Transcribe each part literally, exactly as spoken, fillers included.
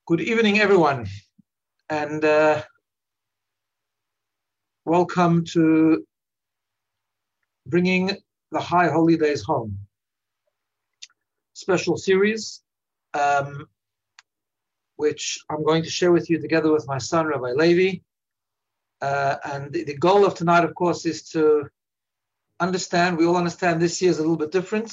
Good evening, everyone, and uh, welcome to Bringing the High Holy Days Home. Special series, um, which I'm going to share with you together with my son, Rabbi Levi. Uh, and the, the goal of tonight, of course, is to understand, we all understand this year is a little bit different.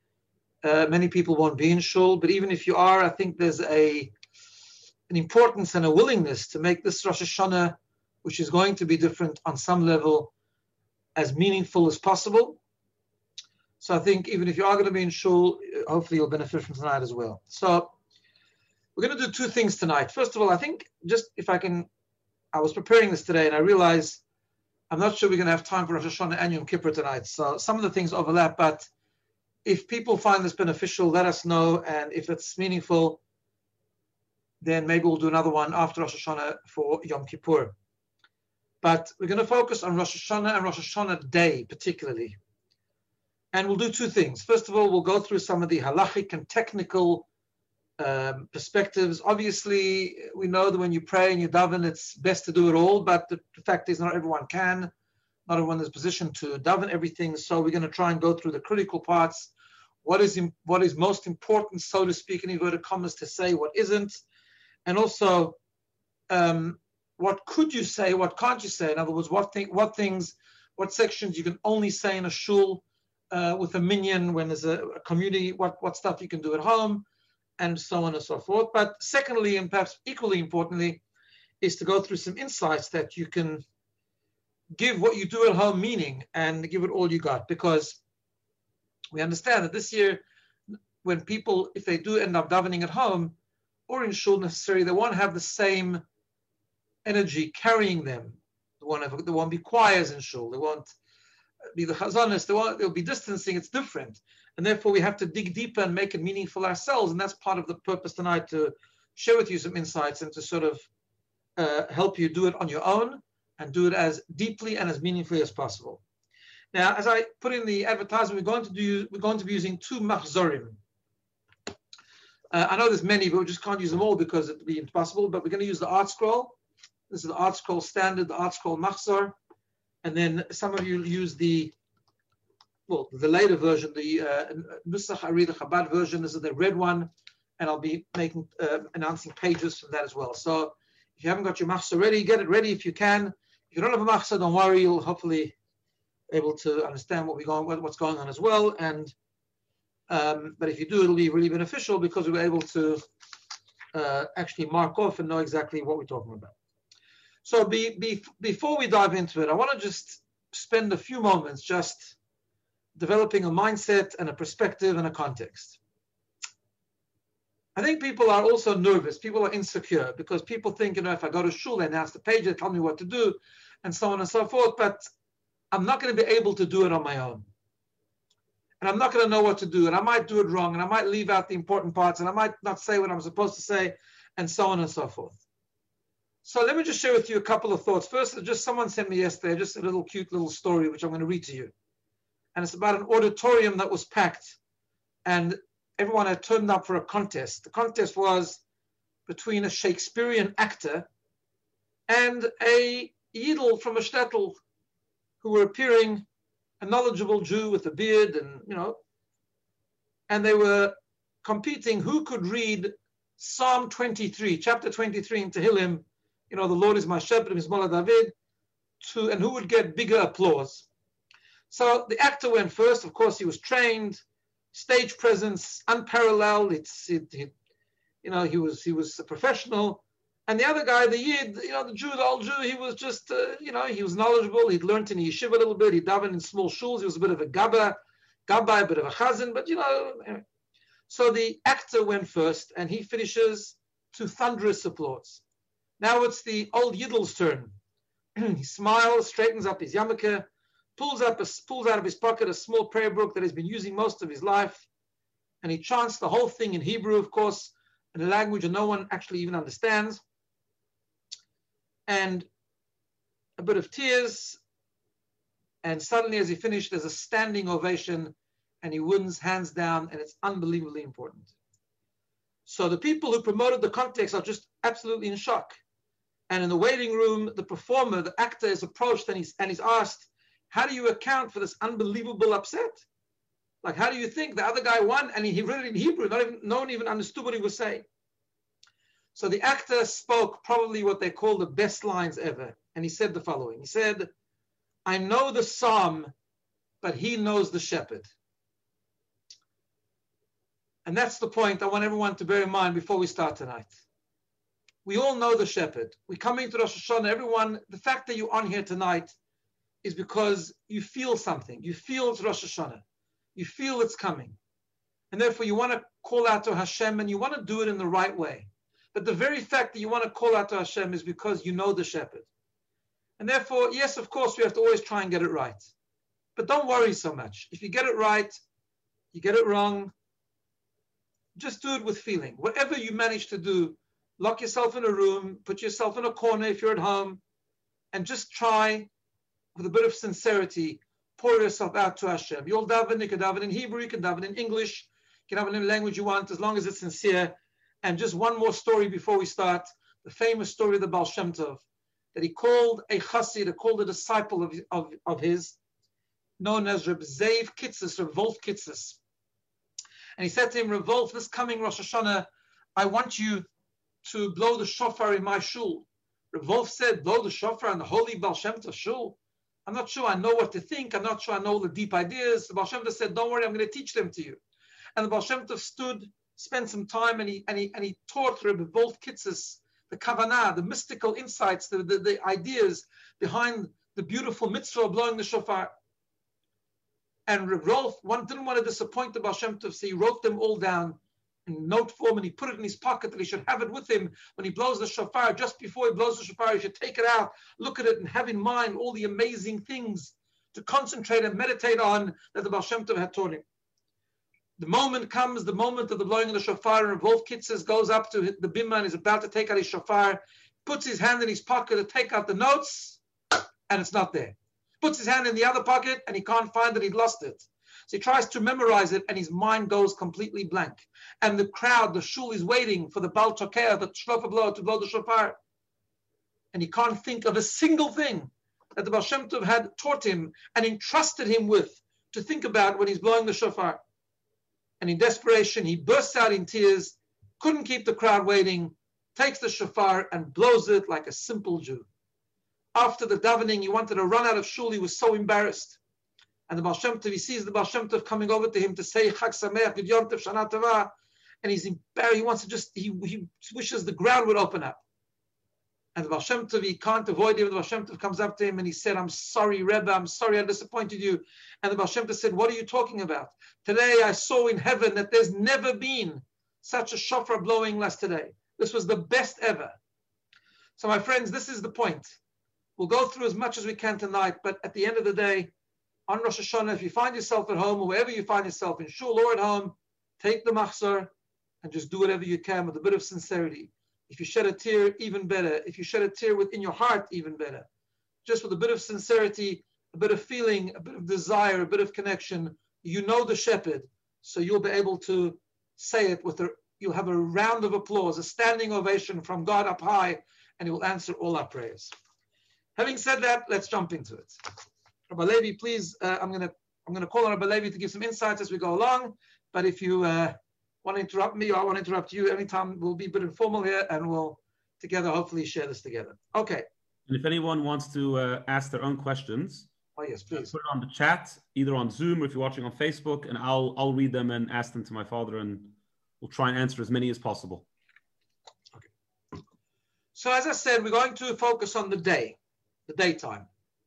Uh, many people won't be in shul, but even if you are, I think there's a an importance and a willingness to make this Rosh Hashanah, which is going to be different on some level, as meaningful as possible. So I think even if you are going to be in shul, hopefully you'll benefit from tonight as well. So we're going to do two things tonight. First of all, I think just if I can, I was preparing this today and I realized I'm not sure we're going to have time for Rosh Hashanah and Yom Kippur tonight. So some of the things overlap, but if people find this beneficial, let us know. And if it's meaningful, then maybe we'll do another one after Rosh Hashanah for Yom Kippur. But we're going to focus on Rosh Hashanah and Rosh Hashanah Day particularly. And we'll do two things. First of all, we'll go through some of the halachic and technical um, perspectives. Obviously, we know that when you pray and you daven, it's best to do it all, but the, the fact is not everyone can. Not everyone is positioned to daven everything. So we're going to try and go through the critical parts. What is, what is most important, so to speak, in inverted commas, to say, what isn't. And also, um, what could you say, what can't you say? In other words, what, thing, what things, what sections you can only say in a shul uh, with a minyan when there's a, a community, what, what stuff you can do at home, and so on and so forth. But secondly, and perhaps equally importantly, is to go through some insights that you can give what you do at home meaning and give it all you got. Because we understand that this year, when people, if they do end up davening at home, or in shul necessarily, they won't have the same energy carrying them. They won't, have, they won't be choirs in shul. They won't be the chazanis. They won't, they'll be distancing. It's different. And therefore, we have to dig deeper and make it meaningful ourselves. And that's part of the purpose tonight, to share with you some insights and to sort of uh, help you do it on your own and do it as deeply and as meaningfully as possible. Now, as I put in the advertisement, we're going to do, we're going to be using two machzorim. Uh, I know there's many, but we just can't use them all because it would be impossible. But we're going to use the Art Scroll. This is the Art Scroll Standard, the Art Scroll Machzor. And then some of you use the, well, the later version, the Nusach Ari, the Chabad version. This is the red one. And I'll be making, uh, announcing pages from that as well. So if you haven't got your Machzor ready, get it ready if you can. If you don't have a Machzor, don't worry. You'll hopefully be able to understand what we're going, what's going on as well. And Um, but if you do, it'll be really beneficial because we were able to uh, actually mark off and know exactly what we're talking about. So be, be, before we dive into it, I want to just spend a few moments just developing a mindset and a perspective and a context. I think people are also nervous. People are insecure because people think, you know, if I go to shul, they announce the page, they tell me what to do, and so on and so forth. But I'm not going to be able to do it on my own. And I'm not going to know what to do, and I might do it wrong, and I might leave out the important parts, and I might not say what I'm supposed to say, and so on and so forth. So let me just share with you a couple of thoughts. First, just someone sent me yesterday, just a little cute little story, which I'm going to read to you. And it's about an auditorium that was packed, and everyone had turned up for a contest. The contest was between a Shakespearean actor and a Yidel from a shtetl who were appearing, a knowledgeable Jew with a beard, and you know, and they were competing who could read Psalm twenty-three, chapter twenty-three in Tehillim, you know, the Lord is my shepherd, Mizmola David, to, and who would get bigger applause. So the actor went first. Of course, he was trained, stage presence unparalleled. It's, it, it, you know, he was he was a professional. And the other guy, the Yid, you know, the Jew, the old Jew, he was just, uh, you know, he was knowledgeable. He'd learned in yeshiva a little bit. He'd davened in small shuls. He was a bit of a gabba, gabbai, a bit of a chazan, but, you know. Anyway. So the actor went first, and he finishes to thunderous applause. Now it's the old Yiddel's turn. He smiles, straightens up his yarmulke, pulls, up a, pulls out of his pocket a small prayer book that he's been using most of his life, and he chants the whole thing in Hebrew, of course, in a language that no one actually even understands. And a bit of tears, and suddenly as he finished, there's a standing ovation, and he wins hands down, and it's unbelievably important. So the people who promoted the context are just absolutely in shock. And in the waiting room, the performer, the actor is approached and he's, and he's asked, how do you account for this unbelievable upset? Like, how do you think the other guy won? And he, he read it in Hebrew. Not even, no one even understood what he was saying. So the actor spoke probably what they call the best lines ever. And he said the following. He said, I know the psalm, but he knows the shepherd. And that's the point I want everyone to bear in mind before we start tonight. We all know the shepherd. We're coming to Rosh Hashanah. Everyone, the fact that you're on here tonight is because you feel something. You feel it's Rosh Hashanah. You feel it's coming. And therefore you want to call out to Hashem and you want to do it in the right way. But the very fact that you want to call out to Hashem is because you know the shepherd. And therefore, yes, of course, we have to always try and get it right. But don't worry so much. If you get it right, you get it wrong, just do it with feeling. Whatever you manage to do, lock yourself in a room, put yourself in a corner if you're at home, and just try with a bit of sincerity, pour yourself out to Hashem. You'll daven, you can daven in Hebrew, you can daven in English, you can daven in the language you want, as long as it's sincere. And just one more story before we start, the famous story of the Baal Shem Tov, that he called a chassid, he called a disciple of, of, of his, known as Reb Zev Kitzis, Reb Wolf Kitzis. And he said to him, Reb Wolf, this coming Rosh Hashanah, I want you to blow the shofar in my shul. Reb Wolf said, blow the shofar in the holy Baal Shem Tov shul? I'm not sure I know what to think. I'm not sure I know all the deep ideas. The Baal Shem Tov said, don't worry, I'm going to teach them to you. And the Baal Shem Tov stood, spent some time, and he, and he, and he taught Reb Wolf Kitzis the kavanah, the mystical insights, the, the, the ideas behind the beautiful mitzvah of blowing the shofar. And Reb Wolf one, didn't want to disappoint the Baal Shem Tov, so he wrote them all down in note form, and he put it in his pocket that he should have it with him when he blows the shofar. Just before he blows the shofar, he should take it out, look at it, and have in mind all the amazing things to concentrate and meditate on that the Baal Shem Tov had taught him. The moment comes, the moment of the blowing of the shofar, and Reb Wolf Kitzis goes up to the bimah and is about to take out his shofar, puts his hand in his pocket to take out the notes, and it's not there. Puts his hand in the other pocket, and he can't find it, he'd lost it. So he tries to memorize it, and his mind goes completely blank. And the crowd, the shul, is waiting for the Baal Tokea, the shofar blower, to blow the shofar. And he can't think of a single thing that the Baal Shem Tov had taught him and entrusted him with to think about when he's blowing the shofar. And in desperation, he bursts out in tears, couldn't keep the crowd waiting, takes the shofar and blows it like a simple Jew. After the davening, he wanted to run out of shul. He was so embarrassed. And the Baal Shem Tov, he sees the Baal Shem Tov coming over to him to say Chag Sameach, Yud Yom Tov, Shana Tova, and he's embarrassed. He wants to just, he, he wishes the ground would open up. And the Baal Shem Tov, he can't avoid him. The Baal Shem Tov comes up to him and he said, I'm sorry, Rebbe, I'm sorry I disappointed you. And the Baal Shem Tov said, what are you talking about? Today I saw in heaven that there's never been such a shofar blowing as today. This was the best ever. So my friends, this is the point. We'll go through as much as we can tonight, but at the end of the day, on Rosh Hashanah, if you find yourself at home or wherever you find yourself, in shul or at home, take the machzor and just do whatever you can with a bit of sincerity. If you shed a tear, even better. If you shed a tear within your heart, even better. Just with a bit of sincerity, a bit of feeling, a bit of desire, a bit of connection. You know the shepherd, so you'll be able to say it with a, you'll have a round of applause, a standing ovation from God up high, and he will answer all our prayers. Having said that, let's jump into it. Rabbi Levi, please, uh, I'm going to I'm going to call on Rabbi Levi to give some insights as we go along, but if you uh, want to interrupt me or I want to interrupt you anytime, we'll be a bit informal here and we'll together hopefully share this together. Okay. And if anyone wants to uh, ask their own questions, oh yes, please put it on the chat, either on Zoom or if you're watching on Facebook, and I'll I'll read them and ask them to my father, and we'll try and answer as many as possible. Okay. So as I said, we're going to focus on the day, the daytime.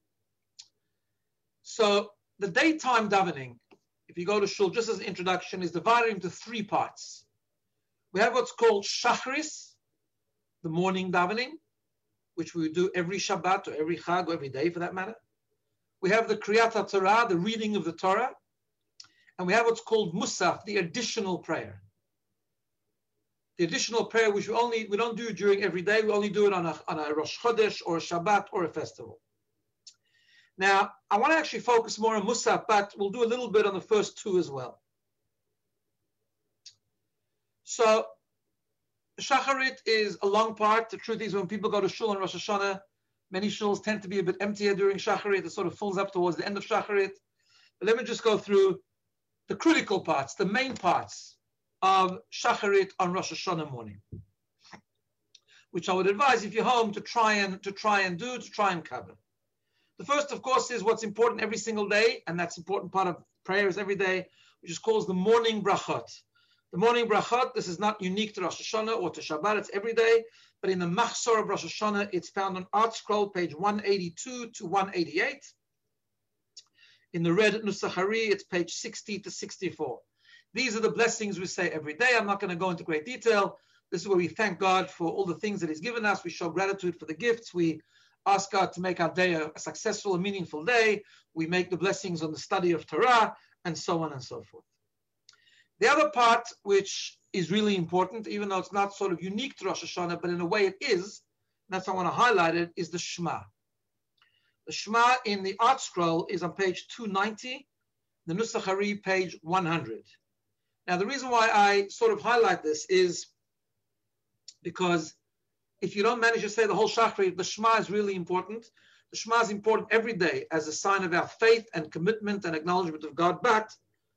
So the daytime davening, if you go to shul, just as an introduction, is divided into three parts. We have what's called Shachris, the morning davening, which we do every Shabbat or every Chag or every day for that matter. We have the Kriyat HaTorah, the reading of the Torah. And we have what's called Musaf, the additional prayer. The additional prayer, which we only we don't do during every day, we only do it on a, on a Rosh Chodesh or a Shabbat or a festival. Now, I want to actually focus more on Musaf, but we'll do a little bit on the first two as well. So, Shacharit is a long part. The truth is, when people go to shul on Rosh Hashanah, many shuls tend to be a bit emptier during Shacharit. It sort of fills up towards the end of Shacharit. But let me just go through the critical parts, the main parts of Shacharit on Rosh Hashanah morning, which I would advise if you're home to try and to try and do, to try and cover. The first, of course, is what's important every single day, and that's an important part of prayers every day, which is called the morning brachot. The morning brachot, this is not unique to Rosh Hashanah or to Shabbat, it's every day, but in the Machzor of Rosh Hashanah, it's found on Art Scroll, page one eighty-two to one eighty-eight. In the red Nusach Hari, it's page sixty to sixty-four. These are the blessings we say every day. I'm not going to go into great detail. This is where we thank God for all the things that He's given us. We show gratitude for the gifts. We ask God to make our day a, a successful and meaningful day. We make the blessings on the study of Torah, and so on and so forth. The other part, which is really important, even though it's not sort of unique to Rosh Hashanah, but in a way it is, and that's why I want to highlight it, is the Shema. The Shema in the Art Scroll is on page two ninety, the Nusach Hari, page one hundred. Now, the reason why I sort of highlight this is because if you don't manage to say the whole Shacharit, the Shema is really important. The Shema is important every day as a sign of our faith and commitment and acknowledgement of God, but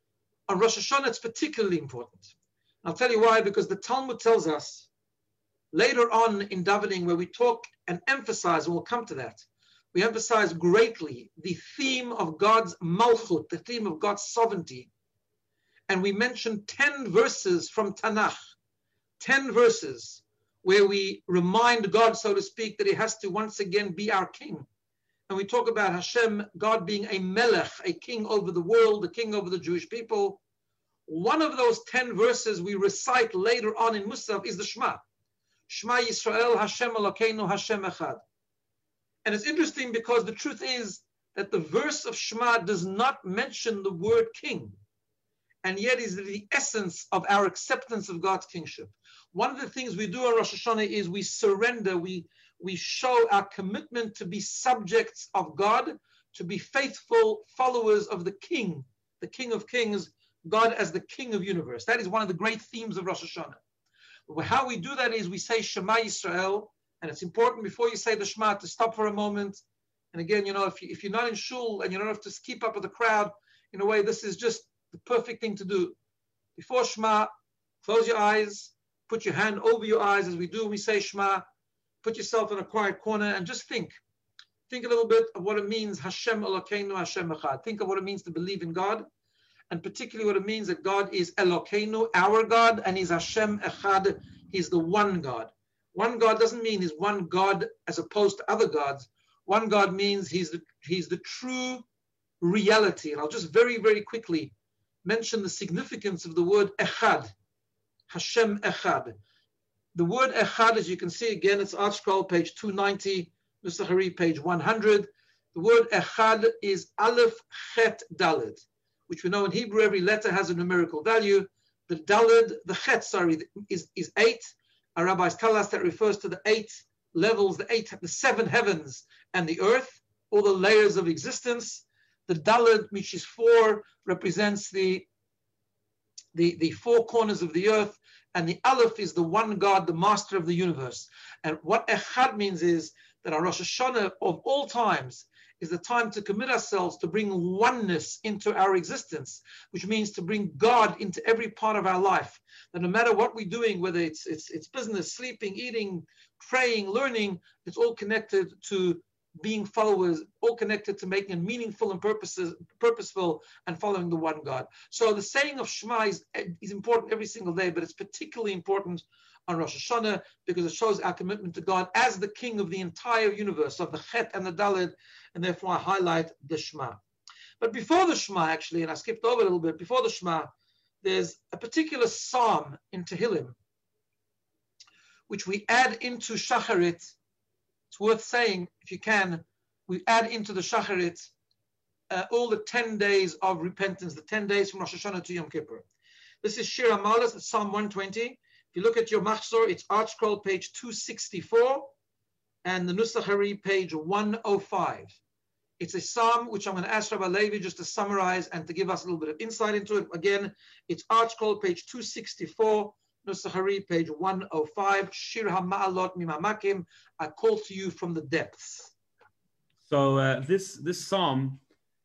on Rosh Hashanah, it's particularly important. And I'll tell you why, because the Talmud tells us later on in davening, where we talk and emphasize, and we'll come to that, we emphasize greatly the theme of God's malchut, the theme of God's sovereignty. And we mention ten verses from Tanakh, ten verses where we remind God, so to speak, that He has to once again be our king. And we talk about Hashem, God being a melech, a king over the world, a king over the Jewish people. One of those ten verses we recite later on in Musaf is the Shema. Shema Yisrael, Hashem Elokeinu, Hashem Echad. And it's interesting because the truth is that the verse of Shema does not mention the word king, and yet is the essence of our acceptance of God's kingship. One of the things we do on Rosh Hashanah is we surrender, we we show our commitment to be subjects of God, to be faithful followers of the King, the King of Kings, God as the King of universe. That is one of the great themes of Rosh Hashanah. How we do that is we say Shema Yisrael, and it's important before you say the Shema to stop for a moment. And again, you know, if, you, if you're not in shul and you don't have to keep up with the crowd, in a way, this is just the perfect thing to do. Before Shema, close your eyes, put your hand over your eyes as we do when we say Shema. Put yourself in a quiet corner and just think. Think a little bit of what it means, Hashem Elokeinu, Hashem Echad. Think of what it means to believe in God, and particularly what it means that God is Elokeinu, our God, and He's Hashem Echad, He's the one God. One God doesn't mean He's one God as opposed to other gods. One God means He's the, he's the true reality. And I'll just very, very quickly mention the significance of the word Echad, Hashem Echad. The word Echad, as you can see, again, it's Art Scroll, page two ninety, Nusach Hari, page one hundred. The word Echad is Aleph Chet Daled, which we know in Hebrew, every letter has a numerical value. The Daled, the Chet, sorry, is, is eight. Our rabbis tell us that refers to the eight levels, the eight, the seven heavens and the earth, all the layers of existence. The Daled, which is four, represents the, the, the four corners of the earth. And the Aleph is the one God, the master of the universe. And what Echad means is that our Rosh Hashanah of all times is the time to commit ourselves to bring oneness into our existence, which means to bring God into every part of our life. That no matter what we're doing, whether it's, it's, it's business, sleeping, eating, praying, learning, it's all connected to being followers, all connected to making it meaningful and purposes, purposeful and following the one God. So the saying of Shema is, is important every single day, but it's particularly important on Rosh Hashanah because it shows our commitment to God as the King of the entire universe, of the Chet and the Daled, and therefore I highlight the Shema. But before the Shema, actually, and I skipped over a little bit, before the Shema, there's a particular psalm in Tehillim, which we add into Shacharit. It's worth saying, if you can, we add into the Shacharit uh, all the ten days of repentance, the ten days from Rosh Hashanah to Yom Kippur. This is Shir HaMaalos, it's Psalm one twenty. If you look at your Machzor, it's Art Scroll, page two sixty-four, and the Nusach Hari, page one oh five. It's a psalm which I'm going to ask Rabbi Levi just to summarize and to give us a little bit of insight into it. Again, it's Art Scroll, page two sixty-four, Nusach Hari, page one oh five, Shir HaMa'alot Mimamakim, I call to you from the depths. So uh, this, this psalm,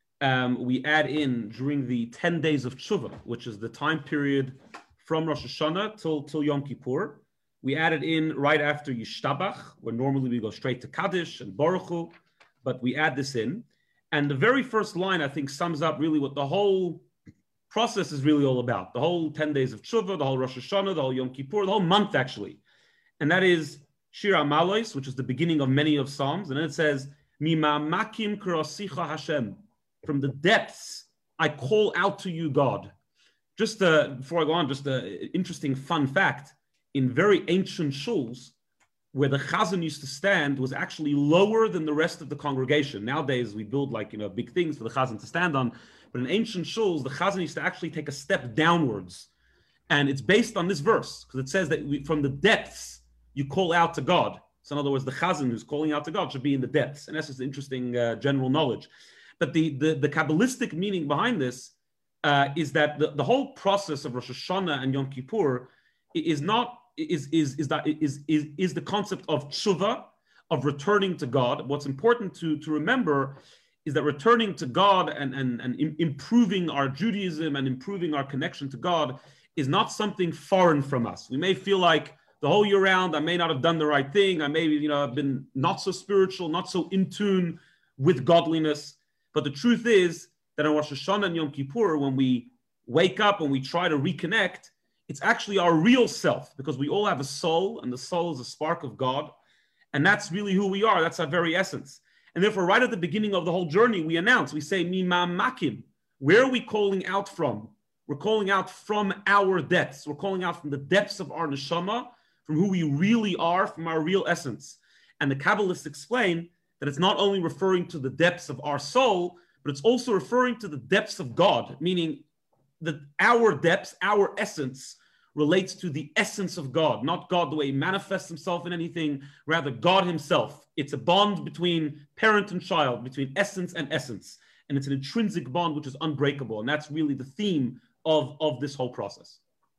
um, we add in during the ten days of Tshuva, which is the time period from Rosh Hashanah till, till Yom Kippur. We add it in right after Yishtabach, where normally we go straight to Kaddish and Baruch Hu, but we add this in. And the very first line, I think, sums up really what the whole process is really all about. The whole ten days of Tshuva, the whole Rosh Hashanah, the whole Yom Kippur, the whole month, actually. And that is Shir HaMa'alos, which is the beginning of many of Psalms. And then it says, Mimamakim Krasicha Hashem. From the depths, I call out to you, God. Just uh, before I go on, just an interesting fun fact. In very ancient shuls, where the chazan used to stand was actually lower than the rest of the congregation. Nowadays, we build like, you know, big things for the chazan to stand on. But in ancient shuls, the chazan used to actually take a step downwards. And it's based on this verse, because it says that we, from the depths, you call out to God. So in other words, the chazan who's calling out to God should be in the depths. And that's just interesting uh, general knowledge. But the, the, the Kabbalistic meaning behind this uh, is that the, the whole process of Rosh Hashanah and Yom Kippur is not Is, is, is, that, is, is, is the concept of tshuva, of returning to God. What's important to, to remember is that returning to God and, and, and improving our Judaism and improving our connection to God is not something foreign from us. We may feel like the whole year round, I may not have done the right thing. I may, you know, have been not so spiritual, not so in tune with godliness. But the truth is that on Rosh Hashanah and Yom Kippur, when we wake up and we try to reconnect, it's actually our real self, because we all have a soul, and the soul is a spark of God. And that's really who we are. That's our very essence. And therefore, right at the beginning of the whole journey, we announce, we say, Mimamakim. Where are we calling out from? We're calling out from our depths. We're calling out from the depths of our neshama, from who we really are, from our real essence. And the Kabbalists explain that it's not only referring to the depths of our soul, but it's also referring to the depths of God, meaning that our depths, our essence, relates to the essence of God, not God the way he manifests himself in anything, rather God himself. It's a bond between parent and child, between essence and essence. And it's an intrinsic bond which is unbreakable. And that's really the theme of, of this whole process.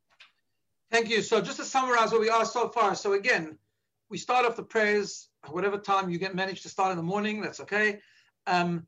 Thank you. So just to summarize where we are so far. So again, we start off the prayers, whatever time you get managed to start in the morning, that's okay. Um,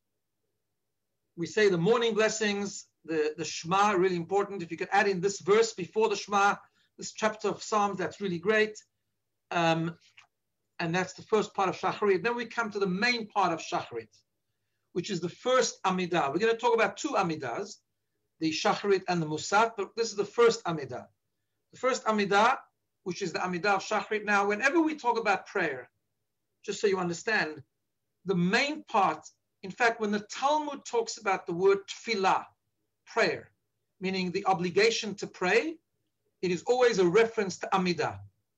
we say the morning blessings, The, the Shema, really important. If you could add in this verse before the Shema, this chapter of Psalms, that's really great. Um, and that's the first part of Shacharit. Then we come to the main part of Shacharit, which is the first Amidah. We're going to talk about two Amidahs, the Shacharit and the Musaf, but this is the first Amidah. The first Amidah, which is the Amidah of Shacharit. Now, whenever we talk about prayer, just so you understand, the main part, in fact, when the Talmud talks about the word tefillah, prayer, meaning the obligation to pray, it is always a reference to Amidah.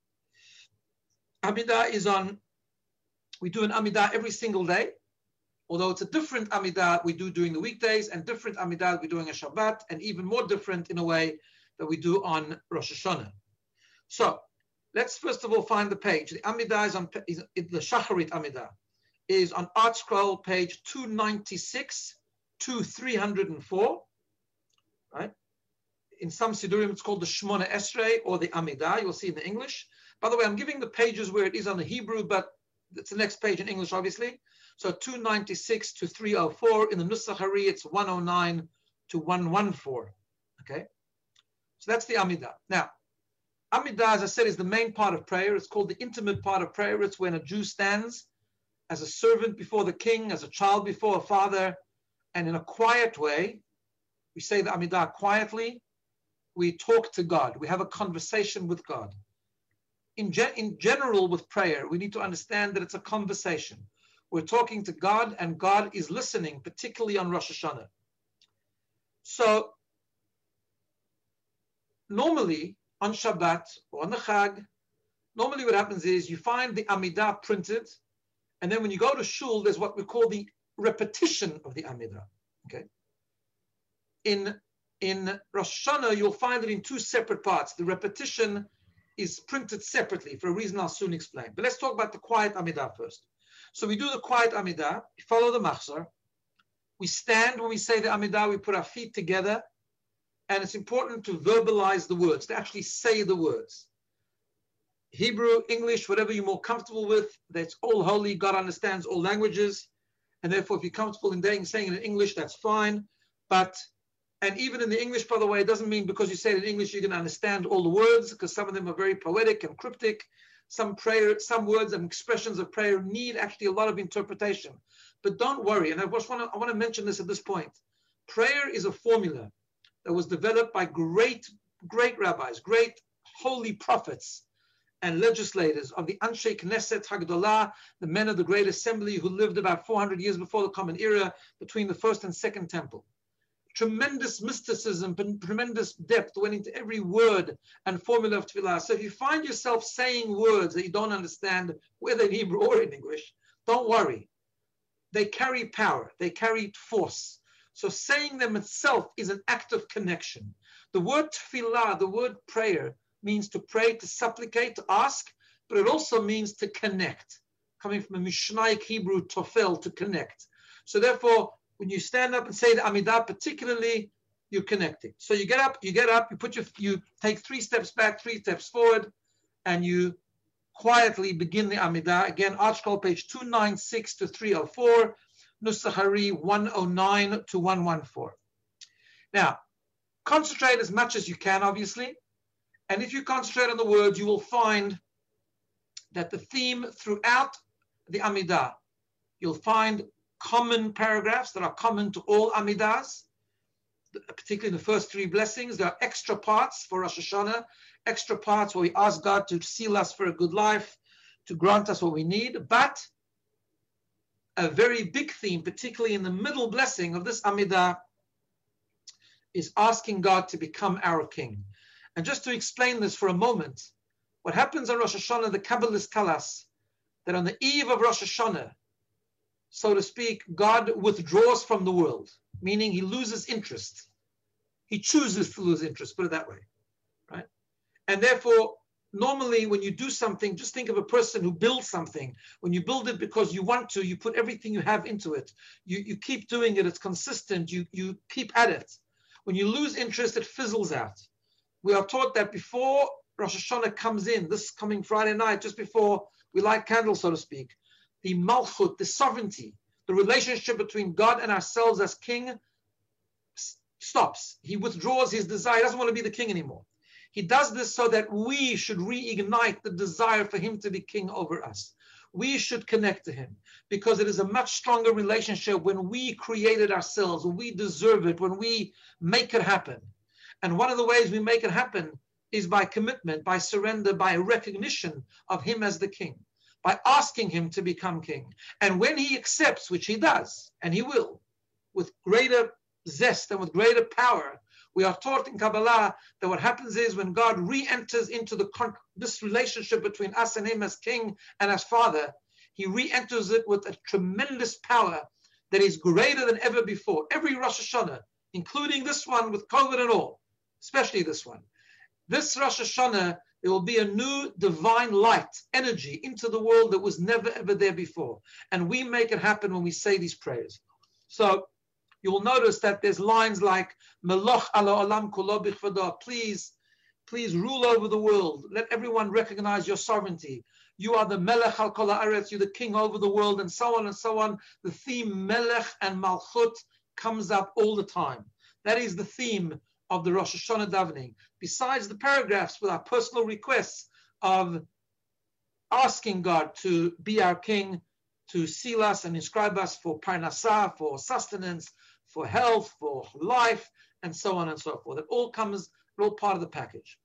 Amidah is on, we do an Amidah every single day, although it's a different Amidah we do during the weekdays and different Amidah we're doing a Shabbat, and even more different in a way that we do on Rosh Hashanah. So let's first of all find the page. The Amidah is on, is, the Shacharit Amidah is on Art Scroll page two ninety-six to three oh four. Right? In some Sidurim, it's called the Shmona Esrei or the Amidah. You'll see in the English. By the way, I'm giving the pages where it is on the Hebrew, but it's the next page in English, obviously. So two ninety-six to three oh four. In the Nusach Hari, it's one oh nine to one fourteen. Okay? So that's the Amidah. Now, Amidah, as I said, is the main part of prayer. It's called the intimate part of prayer. It's when a Jew stands as a servant before the king, as a child before a father, and in a quiet way. We say the Amidah quietly. We talk to God. We have a conversation with God. In, ge in general, with prayer, we need to understand that it's a conversation. We're talking to God, and God is listening, particularly on Rosh Hashanah. So, normally, on Shabbat or on the Chag, normally what happens is you find the Amidah printed, and then when you go to Shul, there's what we call the repetition of the Amidah. Okay? In, in Rosh Hashanah, you'll find it in two separate parts. The repetition is printed separately for a reason I'll soon explain. But let's talk about the quiet Amidah first. So we do the quiet Amidah, we follow the Machzor. We stand when we say the Amidah, we put our feet together. and it's important to verbalize the words, to actually say the words. Hebrew, English, whatever you're more comfortable with, that's all holy. God understands all languages. And therefore, if you're comfortable in saying it in English, that's fine. But, and even in the English, by the way, it doesn't mean because you say it in English, you're going to understand all the words, because some of them are very poetic and cryptic. Some prayer, some words and expressions of prayer need actually a lot of interpretation. But don't worry. And I just want to, I want to mention this at this point. Prayer is a formula that was developed by great, great rabbis, great holy prophets and legislators of the Anshe Knesset Hagdolah, the men of the Great Assembly who lived about four hundred years before the Common Era, between the first and second temple. Tremendous mysticism, tremendous depth went into every word and formula of tefillah. So if you find yourself saying words that you don't understand, whether in Hebrew or in English, don't worry. They carry power, they carry force. So saying them itself is an act of connection. The word tefillah, the word prayer, means to pray, to supplicate, to ask, but it also means to connect, coming from a Mishnaic Hebrew, tofel, to connect. So therefore, when you stand up and say the Amidah, particularly, you're connecting. So you get up, you get up, you put your, you take three steps back, three steps forward, and you quietly begin the Amidah. Again, ArtScroll page two ninety-six to three oh four, Nusach Hari one oh nine to one fourteen. Now, concentrate as much as you can, obviously. And if you concentrate on the words, you will find that the theme throughout the Amidah, you'll find common paragraphs that are common to all Amidahs, particularly in the first three blessings. There are extra parts for Rosh Hashanah, extra parts where we ask God to seal us for a good life, to grant us what we need. But a very big theme, particularly in the middle blessing of this Amidah, is asking God to become our king. And just to explain this for a moment, what happens on Rosh Hashanah, the Kabbalists tell us that on the eve of Rosh Hashanah, so to speak, God withdraws from the world, meaning he loses interest. He chooses to lose interest, put it that way, right? And therefore, normally when you do something, just think of a person who builds something. When you build it because you want to, you put everything you have into it. You, you keep doing it, it's consistent, you, you keep at it. When you lose interest, it fizzles out. We are taught that before Rosh Hashanah comes in, this coming Friday night, just before we light candles, so to speak, the malchut, the sovereignty, the relationship between God and ourselves as king stops. He withdraws his desire. He doesn't want to be the king anymore. He does this so that we should reignite the desire for him to be king over us. We should connect to him because it is a much stronger relationship when we create it ourselves, when we deserve it, when we make it happen. And one of the ways we make it happen is by commitment, by surrender, by recognition of him as the king, by asking him to become king. And when he accepts, which he does, and he will, with greater zest and with greater power, we are taught in Kabbalah that what happens is when God re-enters into the this relationship between us and him as king and as father, he re-enters it with a tremendous power that is greater than ever before. Every Rosh Hashanah, including this one with COVID and all, especially this one. This Rosh Hashanah, there will be a new divine light, energy into the world that was never ever there before. And we make it happen when we say these prayers. So you will notice that there's lines like, Meloch ala olam kulo bichvado, please, please rule over the world. Let everyone recognize your sovereignty. You are the Melech al kol haaretz, you're the king over the world, and so on and so on. The theme Melech and Malchut comes up all the time. That is the theme of the Rosh Hashanah davening. Besides the paragraphs with our personal requests of asking God to be our king, to seal us and inscribe us for parnasah, for sustenance, for health, for life, and so on and so forth. It all comes, all part of the package.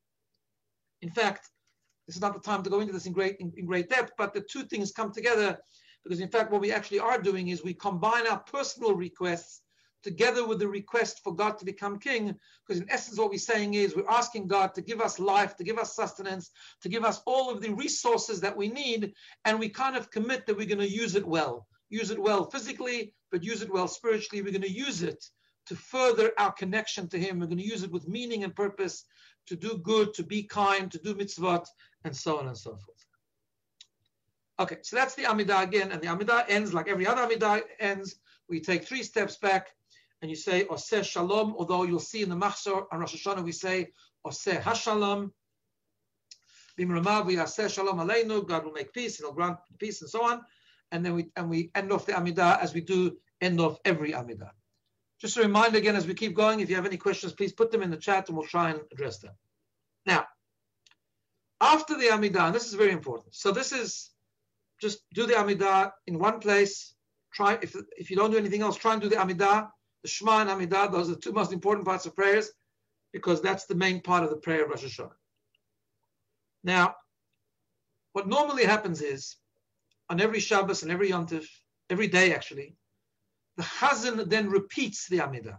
In fact, this is not the time to go into this in great, in, in great depth, but the two things come together because, in fact, what we actually are doing is we combine our personal requests together with the request for God to become king, because in essence what we're saying is we're asking God to give us life, to give us sustenance, to give us all of the resources that we need, and we kind of commit that we're going to use it well. Use it well physically, but use it well spiritually. We're going to use it to further our connection to him. We're going to use it with meaning and purpose, to do good, to be kind, to do mitzvot, and so on and so forth. Okay, so that's the Amidah again, and the Amidah ends like every other Amidah ends. We take three steps back, and you say Oseh Shalom, although you'll see in the Machzor on Rosh Hashanah we say Oseh HaShalom. Bimrama we Oseh Shalom Aleinu, God will make peace, He'll grant peace, and so on. And then we and we end off the Amidah as we do end off every Amidah. Just a reminder again as we keep going, if you have any questions, please put them in the chat and we'll try and address them. Now, after the Amidah, and this is very important. So this is just do the Amidah in one place. Try if if you don't do anything else, try and do the Amidah, the Shema and Amidah. Those are the two most important parts of prayers because that's the main part of the prayer of Rosh Hashanah. Now, what normally happens is on every Shabbos and every Yom Tov, every day actually, the Chazan then repeats the Amidah.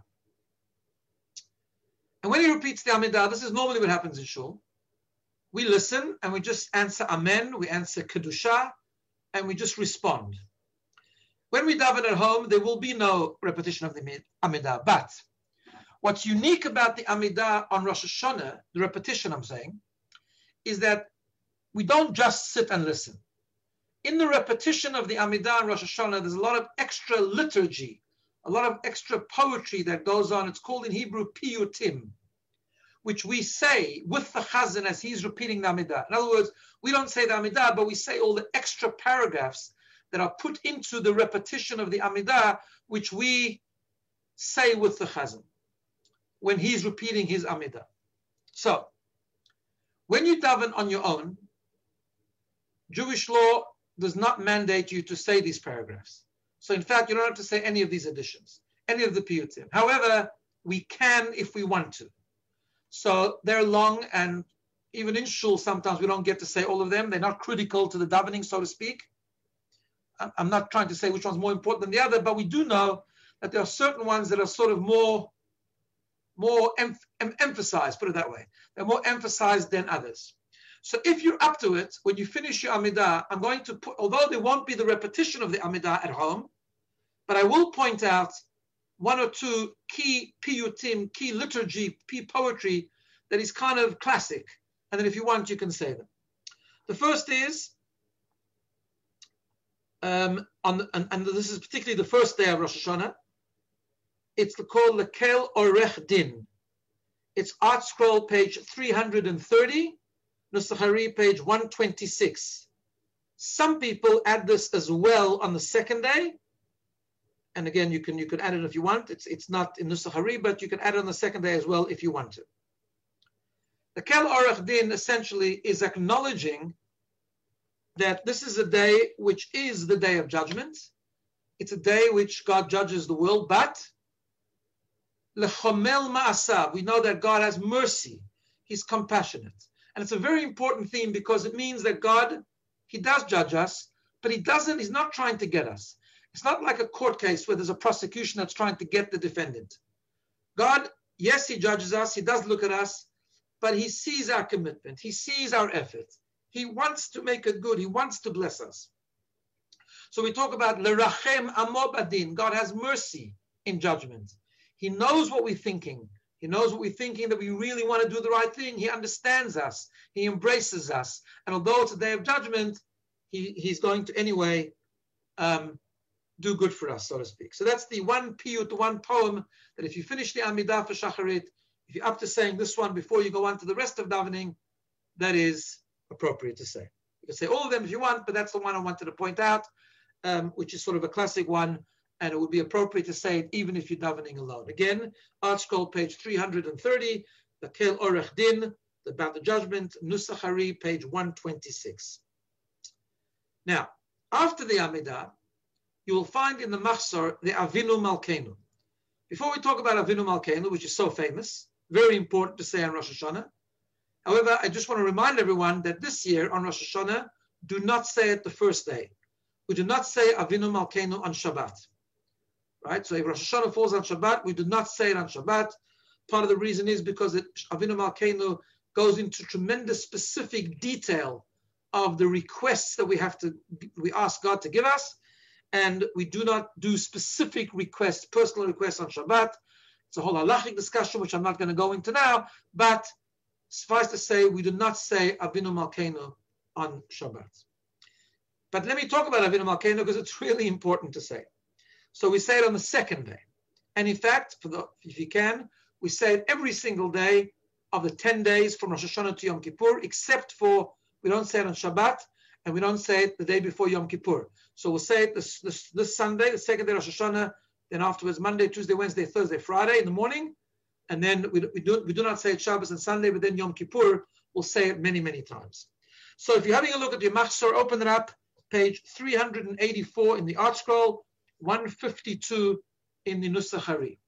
And when he repeats the Amidah, this is normally what happens in Shul. We listen and we just answer Amen, we answer Kedusha, and we just respond. When we daven at home, there will be no repetition of the Amidah. But what's unique about the Amidah on Rosh Hashanah, the repetition I'm saying, is that we don't just sit and listen. In the repetition of the Amidah on Rosh Hashanah, there's a lot of extra liturgy, a lot of extra poetry that goes on. It's called in Hebrew piyutim, which we say with the Chazan as he's repeating the Amidah. In other words, we don't say the Amidah, but we say all the extra paragraphs that are put into the repetition of the Amidah, which we say with the Chazan when he's repeating his Amidah. So, when you daven on your own, Jewish law does not mandate you to say these paragraphs. So in fact, you don't have to say any of these additions, any of the piyutim. However, we can if we want to. So they're long, and even in shul, sometimes we don't get to say all of them. They're not critical to the davening, so to speak. I'm not trying to say which one's more important than the other, but we do know that there are certain ones that are sort of more, more em em emphasized, put it that way. They're more emphasized than others. So if you're up to it, when you finish your Amidah, I'm going to put, although there won't be the repetition of the Amidah at home, but I will point out one or two key piyutim, key liturgy, key poetry that is kind of classic. And then if you want, you can say them. The first is, um, on the, and, and this is particularly the first day of Rosh Hashanah, it's called Lekel Orech Din. It's Art Scroll page three hundred thirty, Nusach Hari page one twenty-six. Some people add this as well on the second day. And again, you can you can add it if you want. It's it's not in Nusach Hari, but you can add it on the second day as well if you want to. The Kel Orech Din essentially is acknowledging that this is a day which is the day of judgment. It's a day which God judges the world, but Lechomel Ma'asav, we know that God has mercy. He's compassionate. And it's a very important theme because it means that God, He does judge us, but He doesn't, He's not trying to get us. It's not like a court case where there's a prosecution that's trying to get the defendant. God, yes, He judges us, He does look at us, but He sees our commitment, He sees our effort. He wants to make it good, He wants to bless us. So we talk about Lerachem Amo Badin, God has mercy in judgment. He knows what we're thinking. He knows what we're thinking, that we really want to do the right thing. He understands us. He embraces us. And although it's a day of judgment, he, he's going to anyway um, do good for us, so to speak. So that's the one piyut, the one poem that if you finish the Amidah for Shacharit, if you're up to saying this one before you go on to the rest of davening, that is appropriate to say. You can say all of them if you want, but that's the one I wanted to point out, um, which is sort of a classic one. And it would be appropriate to say it even if you're davening alone. Again, Art Scroll, page three hundred thirty, the Kel Orech Din, about the judgment, Nusach Hari, page one twenty-six. Now, after the Amidah, you will find in the Machzor the Avinu Malkeinu. Before we talk about Avinu Malkeinu, which is so famous, very important to say on Rosh Hashanah. However, I just want to remind everyone that this year on Rosh Hashanah, do not say it the first day. We do not say Avinu Malkeinu on Shabbat. Right? So if Rosh Hashanah falls on Shabbat, we do not say it on Shabbat. Part of the reason is because it, Avinu Malkeinu goes into tremendous specific detail of the requests that we have to, we ask God to give us. And we do not do specific requests, personal requests on Shabbat. It's a whole halachic discussion, which I'm not going to go into now. But suffice to say, we do not say Avinu Malkeinu on Shabbat. But let me talk about Avinu Malkeinu because it's really important to say. So we say it on the second day. And in fact, for the, if you can, we say it every single day of the ten days from Rosh Hashanah to Yom Kippur, except for, we don't say it on Shabbat, and we don't say it the day before Yom Kippur. So we'll say it this, this, this Sunday, the second day of Rosh Hashanah, then afterwards Monday, Tuesday, Wednesday, Thursday, Friday in the morning, and then we, we, do, we do not say it Shabbos and Sunday, but then Yom Kippur, we'll say it many, many times. So if you're having a look at your Machzor, open it up, page three hundred eighty-four in the Art Scroll, one fifty-two in the Nusach Hari.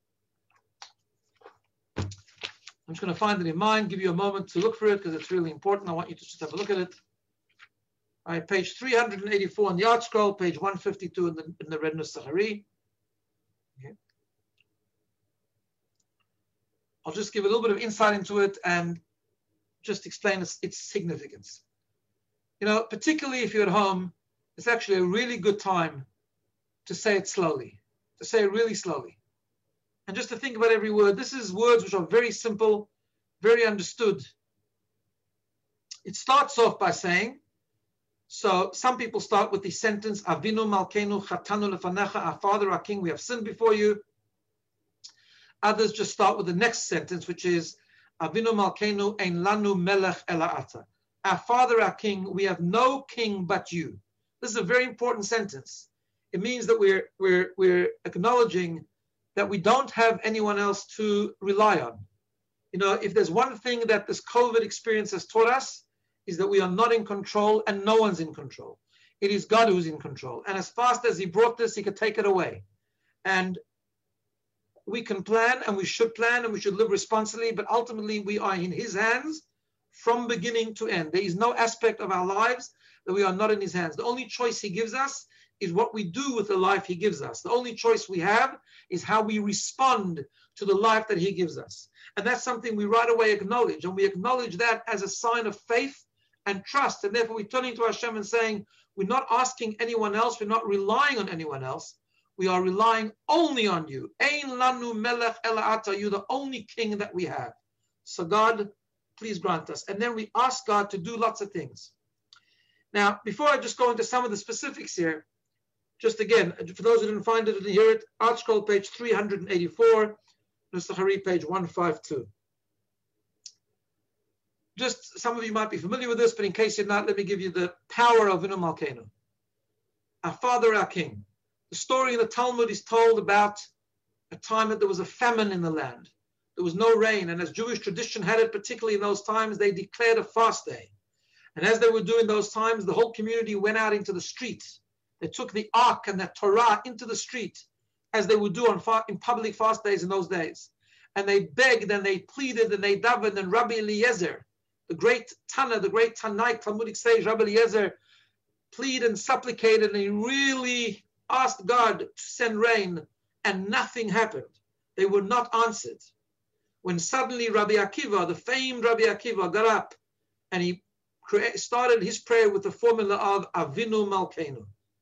I'm just going to find it in mind, give you a moment to look for it because it's really important. I want you to just have a look at it. All right, page three hundred eighty-four in the Art Scroll, page one fifty-two in the, in the Red Nusach Hari. Okay. I'll just give a little bit of insight into it and just explain its, its significance. You know, particularly if you're at home, it's actually a really good time to say it slowly, to say it really slowly. And just to think about every word. This is words which are very simple, very understood. It starts off by saying, so some people start with the sentence, Avinu Malkeinu Chatanu Lefanecha, our Father, our King, we have sinned before you. Others just start with the next sentence, which is, Avinu Malkeinu Ein Lanu Melech Ela Ata. Our Father, our King, we have no king but you. This is a very important sentence. It means that we're, we're, we're acknowledging that we don't have anyone else to rely on. You know, if there's one thing that this COVID experience has taught us, is that we are not in control and no one's in control. It is God who's in control. And as fast as he brought this, he could take it away. And we can plan and we should plan and we should live responsibly, but ultimately we are in his hands from beginning to end. There is no aspect of our lives that we are not in his hands. The only choice he gives us is what we do with the life he gives us. The only choice we have is how we respond to the life that he gives us. And that's something we right away acknowledge. And we acknowledge that as a sign of faith and trust. And therefore we're turning to Hashem and saying, we're not asking anyone else. We're not relying on anyone else. We are relying only on you. Ein lanu melech ela ata. You're the only king that we have. So God, please grant us. And then we ask God to do lots of things. Now, before I just go into some of the specifics here, just again, for those who didn't find it, didn't hear it, Art Scroll, page three hundred eighty-four, Nusach Hari, page one fifty-two. Just, some of you might be familiar with this, but in case you're not, let me give you the power of Avinu Malkeinu. Our Father, our King. The story in the Talmud is told about a time that there was a famine in the land. There was no rain, and as Jewish tradition had it, particularly in those times, they declared a fast day. And as they were doing those times, the whole community went out into the streets. They took the Ark and the Torah into the street, as they would do on fa- in public fast days in those days. And they begged and they pleaded and they davened, and Rabbi Eliezer, the great Tana, the great Tanaite, Talmudic sage, Rabbi Eliezer, pleaded and supplicated, and he really asked God to send rain, and nothing happened. They were not answered. When suddenly Rabbi Akiva, the famed Rabbi Akiva, got up and he started his prayer with the formula of Avinu Malkeinu.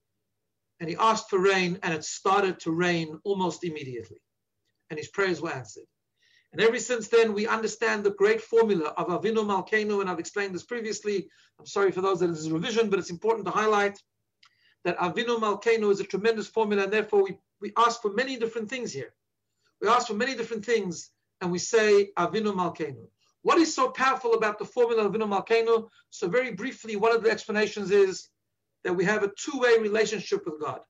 And he asked for rain, and it started to rain almost immediately. And his prayers were answered. And ever since then, we understand the great formula of Avinu Malkeinu, and I've explained this previously. I'm sorry for those that this is a revision, but it's important to highlight that Avinu Malkeinu is a tremendous formula, and therefore we, we ask for many different things here. We ask for many different things, and we say Avinu Malkeinu. What is so powerful about the formula of Avinu Malkeinu? So very briefly, one of the explanations is that we have a two-way relationship with God.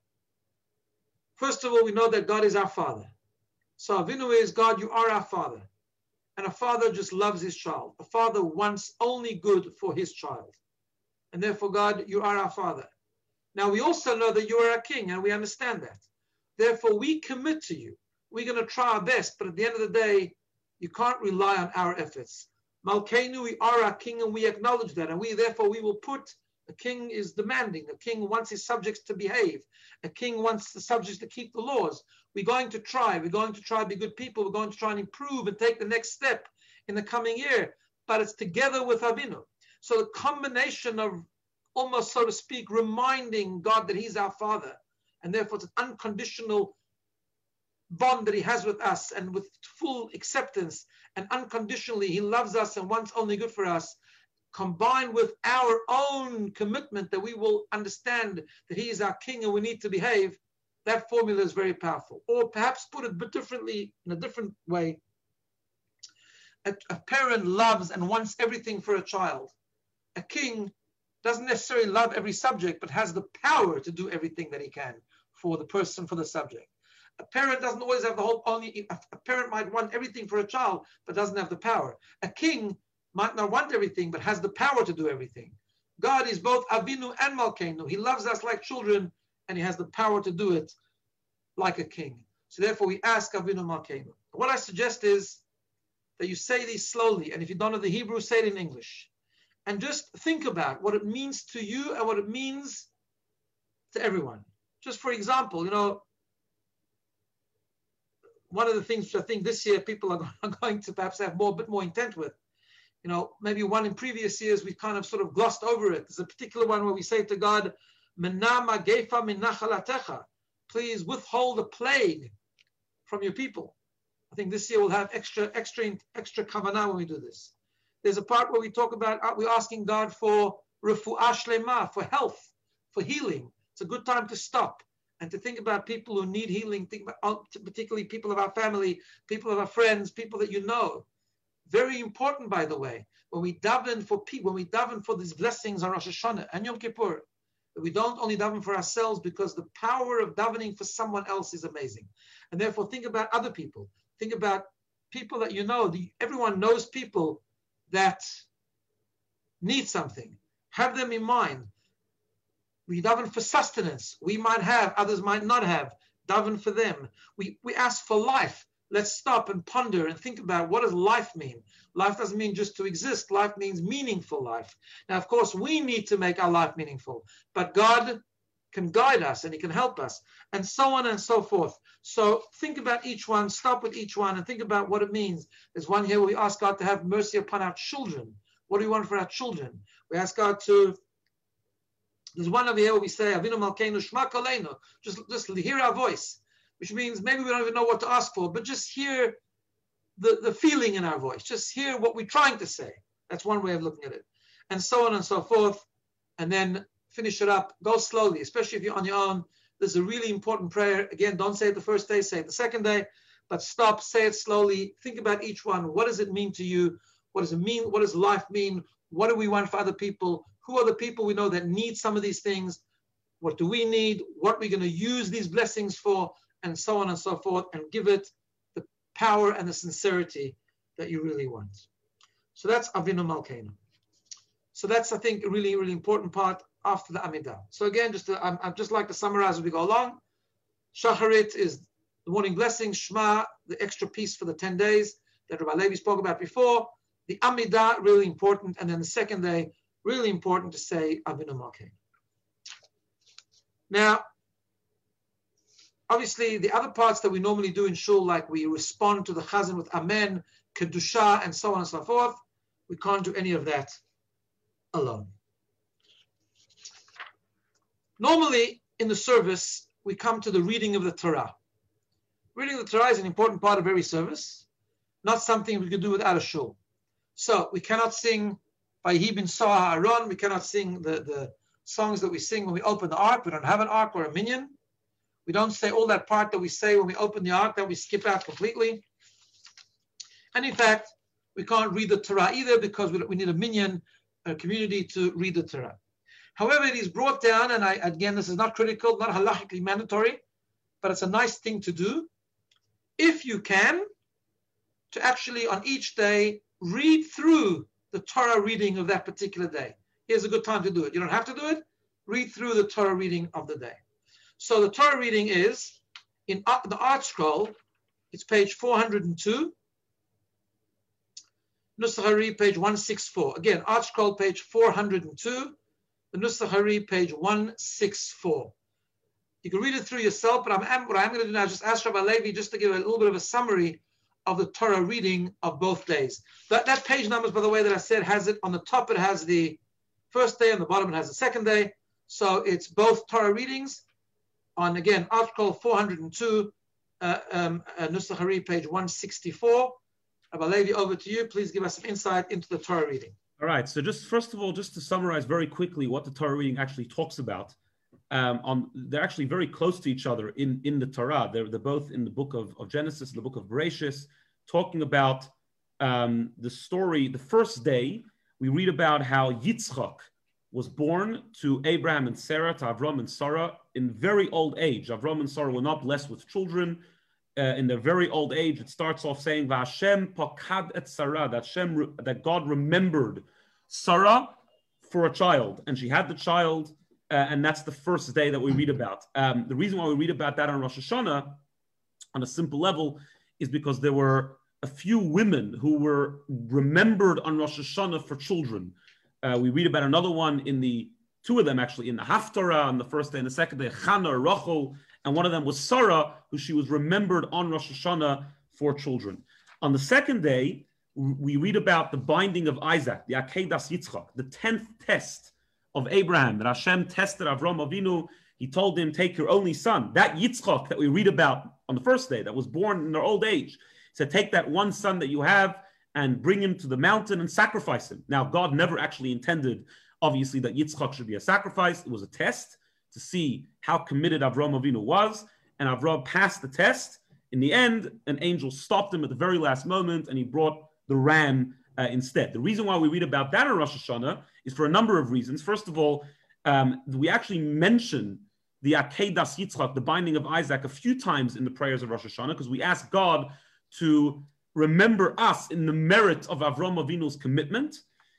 First of all, we know that God is our Father. So Avinu is, God, you are our Father. And a father just loves his child. A father wants only good for his child. And therefore, God, you are our Father. Now, we also know that you are our King, and we understand that. Therefore, we commit to you. We're going to try our best, but at the end of the day, you can't rely on our efforts. Malkeinu, we are our King, and we acknowledge that. And we, therefore, we will put, a king is demanding. A king wants his subjects to behave. A king wants the subjects to keep the laws. We're going to try. We're going to try to be good people. We're going to try and improve and take the next step in the coming year. But it's together with Avinu. So the combination of almost, so to speak, reminding God that he's our Father, and therefore it's an unconditional bond that he has with us, and with full acceptance, and unconditionally he loves us and wants only good for us, combined with our own commitment that we will understand that he is our King and we need to behave, that formula is very powerful. Or perhaps put it a bit differently, in a different way. A, a parent loves and wants everything for a child. A king doesn't necessarily love every subject, but has the power to do everything that he can for the person, for the subject. A parent doesn't always have the whole, only, a parent might want everything for a child, but doesn't have the power. A king might not want everything, but has the power to do everything. God is both Avinu and Malkeinu. He loves us like children, and he has the power to do it like a king. So therefore we ask Avinu Malkeinu. What I suggest is that you say these slowly, and if you don't know the Hebrew, say it in English. And just think about what it means to you and what it means to everyone. Just for example, you know, one of the things which I think this year people are going to perhaps have more, a bit more intent with, you know, maybe one in previous years we kind of sort of glossed over it. There's a particular one where we say to God, "Mena magefa min nachalatecha," please withhold the plague from your people. I think this year we'll have extra, extra, extra kavanah when we do this. There's a part where we talk about, we're asking God for refuah shlema, for health, for healing. It's a good time to stop and to think about people who need healing, think about particularly people of our family, people of our friends, people that you know. Very important, by the way, when we daven for people, when we daven for these blessings on Rosh Hashanah and Yom Kippur, that we don't only daven for ourselves, because the power of davening for someone else is amazing. And therefore think about other people. Think about people that you know. The, everyone knows people that need something. Have them in mind. We daven for sustenance. We might have, others might not have. Daven for them. We, we ask for life. Let's stop and ponder and think about, what does life mean? Life doesn't mean just to exist. Life means meaningful life. Now, of course, we need to make our life meaningful, but God can guide us and he can help us, and so on and so forth. So think about each one, stop with each one, and think about what it means. There's one here where we ask God to have mercy upon our children. What do we want for our children? We ask God to, there's one over here where we say, Avinu Malkeinu Shma Koleinu, just, just hear our voice, which means maybe we don't even know what to ask for, but just hear the, the feeling in our voice. Just hear what we're trying to say. That's one way of looking at it. And so on and so forth. And then finish it up. Go slowly, especially if you're on your own. This is a really important prayer. Again, don't say it the first day, say it the second day, but stop, say it slowly. Think about each one. What does it mean to you? What does it mean? What does life mean? What do we want for other people? Who are the people we know that need some of these things? What do we need? What are we going to use these blessings for? And so on and so forth, and give it the power and the sincerity that you really want. So that's Avinu Malkeinu. So that's, I think, a really, really important part after the Amidah. So again, just to, I'm, I'd just like to summarize as we go along. Shacharit is the morning blessing. Shema, the extra piece for the ten days that Rabbi Levi spoke about before. The Amidah, really important. And then the second day, really important to say Avinu Malkeinu. Now, obviously, the other parts that we normally do in shul, like we respond to the chazan with Amen, Kedusha, and so on and so forth, we can't do any of that alone. Normally, in the service, we come to the reading of the Torah. Reading the Torah is an important part of every service, not something we could do without a shul. So we cannot sing Vayihi bin Soha Aaron, we cannot sing the, the songs that we sing when we open the ark. We don't have an ark or a minyan. We don't say all that part that we say when we open the ark, that we skip out completely. And in fact, we can't read the Torah either, because we, we need a minyan, a community, to read the Torah. However, it is brought down, and I, again, this is not critical, not halachically mandatory, but it's a nice thing to do, if you can, to actually on each day read through the Torah reading of that particular day. Here's a good time to do it. You don't have to do it. Read through the Torah reading of the day. So the Torah reading is in the Art Scroll. It's page four hundred two. Nusach Hari, page one sixty-four. Again, Art Scroll, page four hundred two. The Nusach Hari, page one sixty-four. You can read it through yourself, but I'm, what I'm going to do now is just ask Rabbi Levi just to give a little bit of a summary of the Torah reading of both days. That, that page numbers, by the way, that I said, has it on the top, it has the first day, on the bottom it has the second day. So it's both Torah readings on, again, Article four hundred two, uh, um, uh, Nusach Hari, page one sixty-four. Rabbi Levi, over to you. Please give us some insight into the Torah reading. All right. So just first of all, just to summarize very quickly what the Torah reading actually talks about. um, on they're actually very close to each other in, in the Torah. They're, they're both in the book of, of Genesis and the book of Bereshis, talking about um, the story. The first day, we read about how Yitzchak was born to Abraham and Sarah, to Avram and Sarah, in very old age. Avram and Sarah were not blessed with children. Uh, in their very old age, it starts off saying, "V'Hashem pakad et Sarah," that Hashem, that God remembered Sarah for a child, and she had the child, uh, and that's the first day that we read about. Um, the reason why we read about that on Rosh Hashanah, on a simple level, is because there were a few women who were remembered on Rosh Hashanah for children. Uh, we read about another one in the, two of them actually, in the Haftarah on the first day and the second day, Chana, Rachel, and one of them was Sarah, who she was remembered on Rosh Hashanah for children. On the second day, we read about the binding of Isaac, the Akedas Yitzchak, the tenth test of Abraham, that Hashem tested Avram Avinu. He told him, take your only son, that Yitzchak that we read about on the first day, that was born in their old age. He said, take that one son that you have and bring him to the mountain and sacrifice him. Now, God never actually intended, obviously, that Yitzchak should be a sacrifice. It was a test to see how committed Avram Avinu was, and Avram passed the test. In the end, an angel stopped him at the very last moment, and he brought the ram uh, instead. The reason why we read about that in Rosh Hashanah is for a number of reasons. First of all, um, we actually mention the Akedas Yitzchak, the binding of Isaac, a few times in the prayers of Rosh Hashanah, because we ask God to remember us in the merit of Avram Avinu's commitment.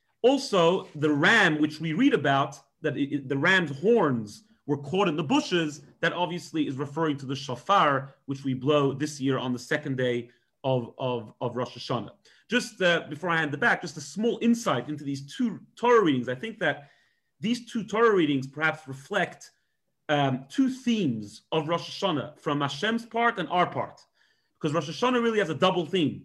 Also, the ram, which we read about, that it, it, the ram's horns were caught in the bushes, that obviously is referring to the shofar, which we blow this year on the second day of, of, of Rosh Hashanah. Just uh, before I hand it back, just a small insight into these two Torah readings. I think that these two Torah readings perhaps reflect um, two themes of Rosh Hashanah from Hashem's part and our part. Because Rosh Hashanah really has a double theme.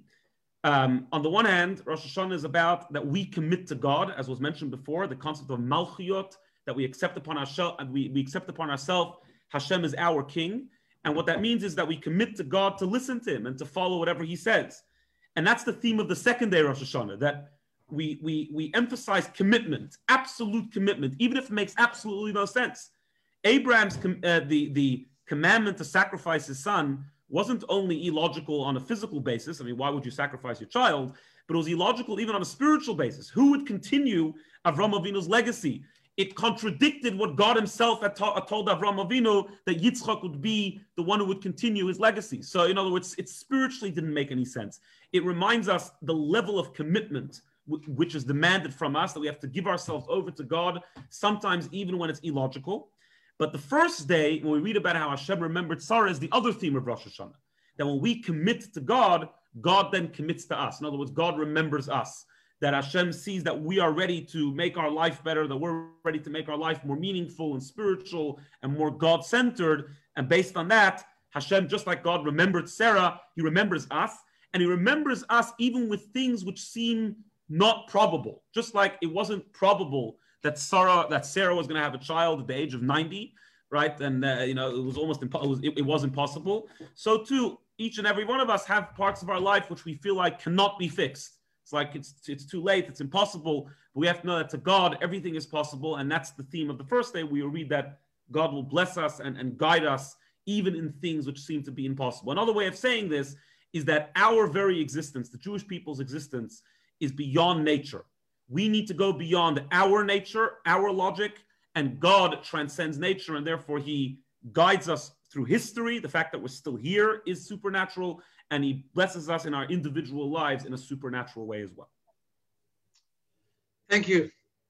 Um, on the one hand, Rosh Hashanah is about that we commit to God, as was mentioned before, the concept of Malchiyot, that we accept upon ourselves, and we, we accept upon ourselves Hashem is our king. And what that means is that we commit to God to listen to him and to follow whatever he says. And that's the theme of the second day of Rosh Hashanah, that we, we, we emphasize commitment, absolute commitment, even if it makes absolutely no sense. Abraham's, uh, the, the commandment to sacrifice his son wasn't only illogical on a physical basis. I mean, why would you sacrifice your child? But it was illogical even on a spiritual basis. Who would continue Avram Avinu's legacy? It contradicted what God himself had ta- told Avram Avinu, that Yitzchak would be the one who would continue his legacy. So in other words, it spiritually didn't make any sense. It reminds us the level of commitment w- which is demanded from us, that we have to give ourselves over to God, sometimes even when it's illogical. But the first day, when we read about how Hashem remembered Sarah, is the other theme of Rosh Hashanah. That when we commit to God, God then commits to us. In other words, God remembers us. That Hashem sees that we are ready to make our life better, that we're ready to make our life more meaningful and spiritual and more God-centered. And based on that, Hashem, just like God remembered Sarah, he remembers us. And he remembers us even with things which seem not probable. Just like it wasn't probable that Sarah that Sarah was going to have a child at the age of ninety, right? And uh, you know, it was almost impo- it, was, it, it was impossible. So too, each and every one of us have parts of our life which we feel like cannot be fixed. It's like it's it's too late, it's impossible. But we have to know that to God, everything is possible. And that's the theme of the first day. We will read that God will bless us and, and guide us even in things which seem to be impossible. Another way of saying this is that our very existence, the Jewish people's existence, is beyond nature. We need to go beyond our nature, our logic, and God transcends nature, and therefore he guides us through history. The fact that we're still here is supernatural, and he blesses us in our individual lives in a supernatural way as well. Thank you.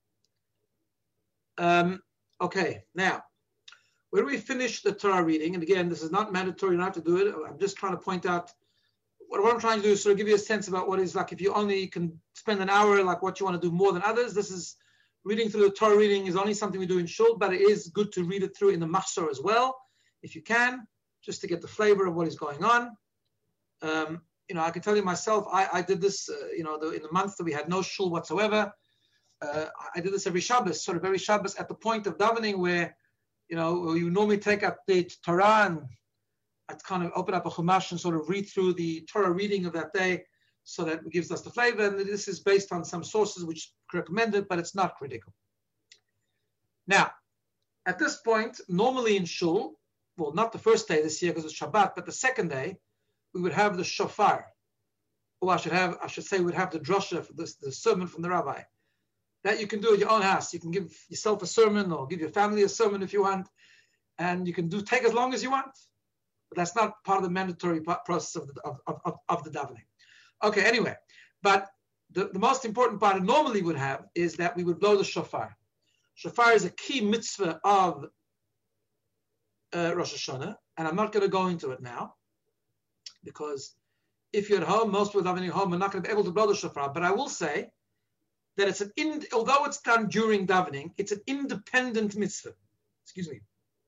Um, okay, now, when we finish the Torah reading, and again, this is not mandatory, you don't have to do it. I'm just trying to point out, what, what I'm trying to do is sort of give you a sense about what is like, if you only can spend an hour, like what you want to do more than others. This is, reading through the Torah reading is only something we do in shul, but it is good to read it through in the Machzor as well, if you can, just to get the flavor of what is going on. Um, you know, I can tell you myself, I, I did this, uh, you know, the, in the month that we had no shul whatsoever. Uh, I did this every Shabbos, sort of every Shabbos at the point of davening where, you know, you normally take up the Torah and I'd kind of open up a Chumash and sort of read through the Torah reading of that day, so that it gives us the flavor. And this is based on some sources which recommend it, but it's not critical. Now, At this point, normally in shul, well, not the first day this year because it's Shabbat, but the second day, we would have the shofar. Or I should have, I should say, we'd have the drasha, the, the sermon from the rabbi. That you can do at your own house. You can give yourself a sermon or give your family a sermon if you want, and you can do take as long as you want. But that's not part of the mandatory process of the, of, of, of the davening. Okay, anyway, but the, the most important part it normally would have is that we would blow the shofar. Shofar is a key mitzvah of uh, Rosh Hashanah, and I'm not going to go into it now, because if you're at home, most people davening at home are not going to be able to blow the shofar. But I will say that it's an, in, although it's done during davening, it's an independent mitzvah. Excuse me.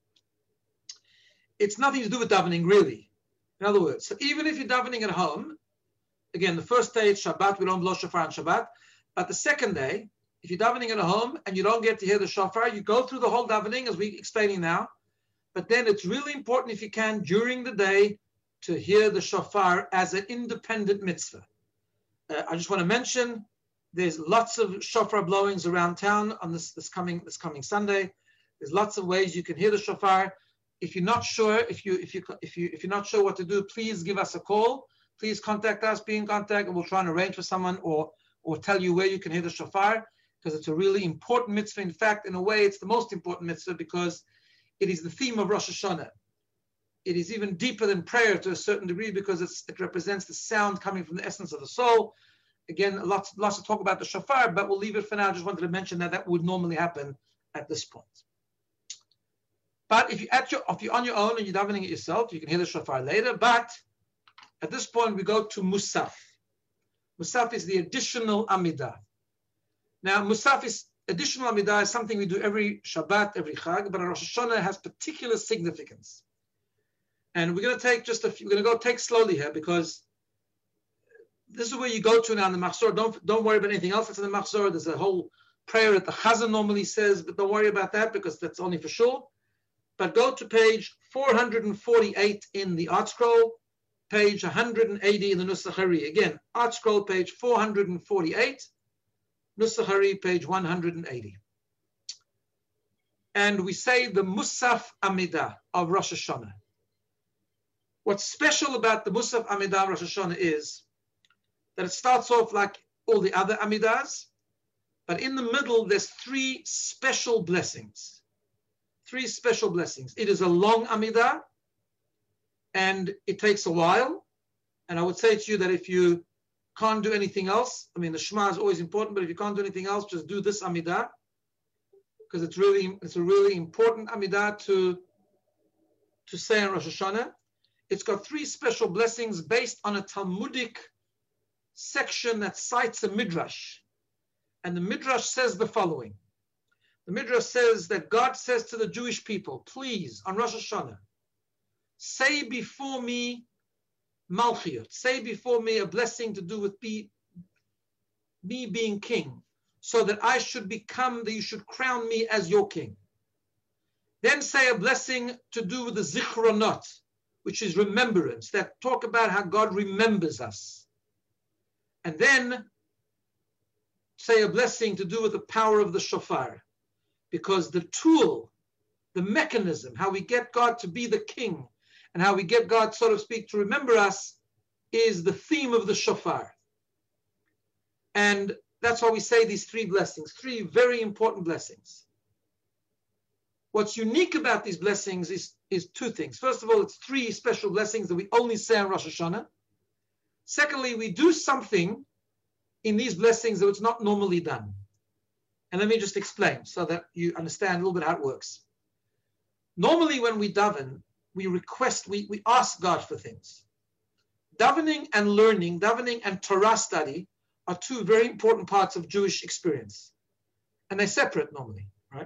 It's nothing to do with davening, really. In other words, so even if you're davening at home, again, the first day it's Shabbat, we don't blow shofar on Shabbat. But the second day, if you're davening at home and you don't get to hear the shofar, you go through the whole davening, as we're explaining now. But then it's really important, if you can, during the day, to hear the shofar as an independent mitzvah. Uh, I just want to mention, there's lots of shofar blowings around town on this, this coming this coming Sunday. There's lots of ways you can hear the shofar. If you're not sure, if you if you if you if you're not sure what to do, please give us a call. Please contact us, be in contact, and we'll try and arrange for someone or or tell you where you can hear the shofar, because it's a really important mitzvah. In fact, in a way, it's the most important mitzvah because it is the theme of Rosh Hashanah. It is even deeper than prayer to a certain degree because it's, it represents the sound coming from the essence of the soul. Again, lots, lots to talk about the shofar, but we'll leave it for now. I just wanted to mention that that would normally happen at this point. But if, you at your, if you're on your own and you're davening it yourself, you can hear the shofar later. But at this point, we go to Musaf. Musaf is the additional Amidah. Now, Musaf is additional Amidah is something we do every Shabbat, every Chag, but Rosh Hashanah has particular significance. And we're going to take just a few, we're going to go take slowly here because this is where you go to now in the Machzor. Don't, don't worry about anything else that's in the Machzor. There's a whole prayer that the Chazan normally says, but don't worry about that because that's only for sure. But go to page four hundred forty-eight in the Art Scroll, page one hundred eighty in the Nusach Hari. Again, Art Scroll, page four hundred forty-eight, Nusach Hari, page one hundred eighty. And we say the Musaf Amidah of Rosh Hashanah. What's special about the Musaf Amidah of Rosh Hashanah is that it starts off like all the other Amidahs, but in the middle there's three special blessings. Three special blessings. It is a long Amidah, and it takes a while. And I would say to you that if you can't do anything else, I mean, the Shema is always important, but if you can't do anything else, just do this Amidah, because it's really, it's a really important Amidah to, to say on Rosh Hashanah. It's got three special blessings based on a Talmudic section that cites a Midrash. And the Midrash says the following. The Midrash says that God says to the Jewish people, please, on Rosh Hashanah, say before me Malchiyot, say before me a blessing to do with me, me being king, so that I should become, that you should crown me as your king. Then say a blessing to do with the Zichronot, which is remembrance, that talk about how God remembers us. And then say a blessing to do with the power of the shofar, because the tool, the mechanism, how we get God to be the king and how we get God, so to speak, to remember us is the theme of the shofar. And that's why we say these three blessings, three very important blessings. What's unique about these blessings is, is two things. First of all, it's three special blessings that we only say on Rosh Hashanah. Secondly, we do something in these blessings that it's not normally done. And let me just explain so that you understand a little bit how it works. Normally when we daven, we request, we, we ask God for things. Davening and learning, davening and Torah study are two very important parts of Jewish experience. And they're separate normally, right?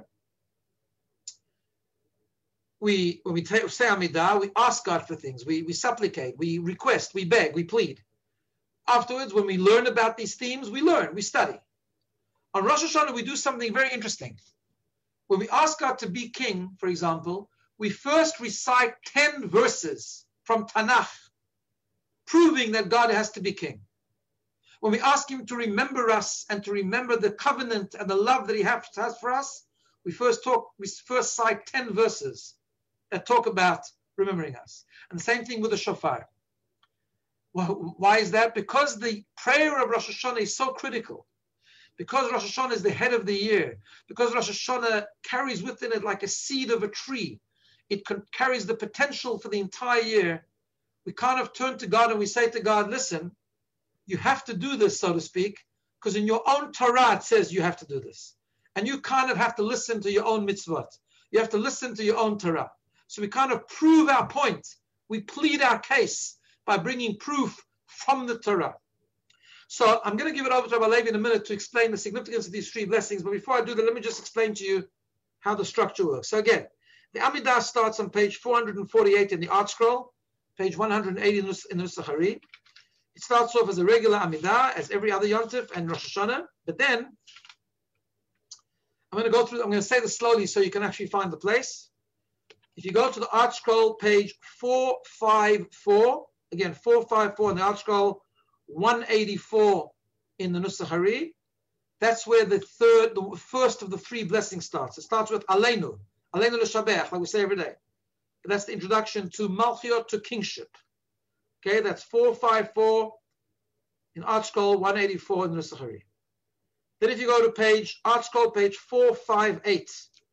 We, when we say Amidah, we ask God for things. We, we supplicate, we request, we beg, we plead. Afterwards, when we learn about these themes, we learn, we study. On Rosh Hashanah, we do something very interesting. When we ask God to be king, for example, we first recite ten verses from Tanakh, proving that God has to be king. When we ask him to remember us and to remember the covenant and the love that he has for us, we first talk, we first cite ten verses that talk about remembering us. And the same thing with the shofar. Well, why is that? Because the prayer of Rosh Hashanah is so critical. Because Rosh Hashanah is the head of the year. Because Rosh Hashanah carries within it like a seed of a tree. It can, carries the potential for the entire year. We kind of turn to God and we say to God, listen, you have to do this, so to speak, because in your own Torah it says you have to do this. And you kind of have to listen to your own mitzvot. You have to listen to your own Torah. So we kind of prove our point. We plead our case by bringing proof from the Torah. So I'm going to give it over to Rabbi Levi in a minute to explain the significance of these three blessings. But before I do that, let me just explain to you how the structure works. So again, the Amidah starts on page four hundred forty-eight in the Art Scroll, page one hundred eighty in the Nusach Hari. It starts off as a regular Amidah, as every other Yom Tov and Rosh Hashanah. But then, I'm going to go through, I'm going to say this slowly so you can actually find the place. If you go to the Art Scroll, page four fifty-four, again, four fifty-four in the Art Scroll, one eighty-four in the Nusach Hari, that's where the third, the first of the three blessings starts. It starts with Aleinu, Aleinu l'Shabech, like we say every day. But that's the introduction to Malchiot, to kingship. Okay, that's four fifty-four in Art Scroll, one eighty-four in the Nusach Hari. Then if you go to page, Art Scroll, page four fifty-eight,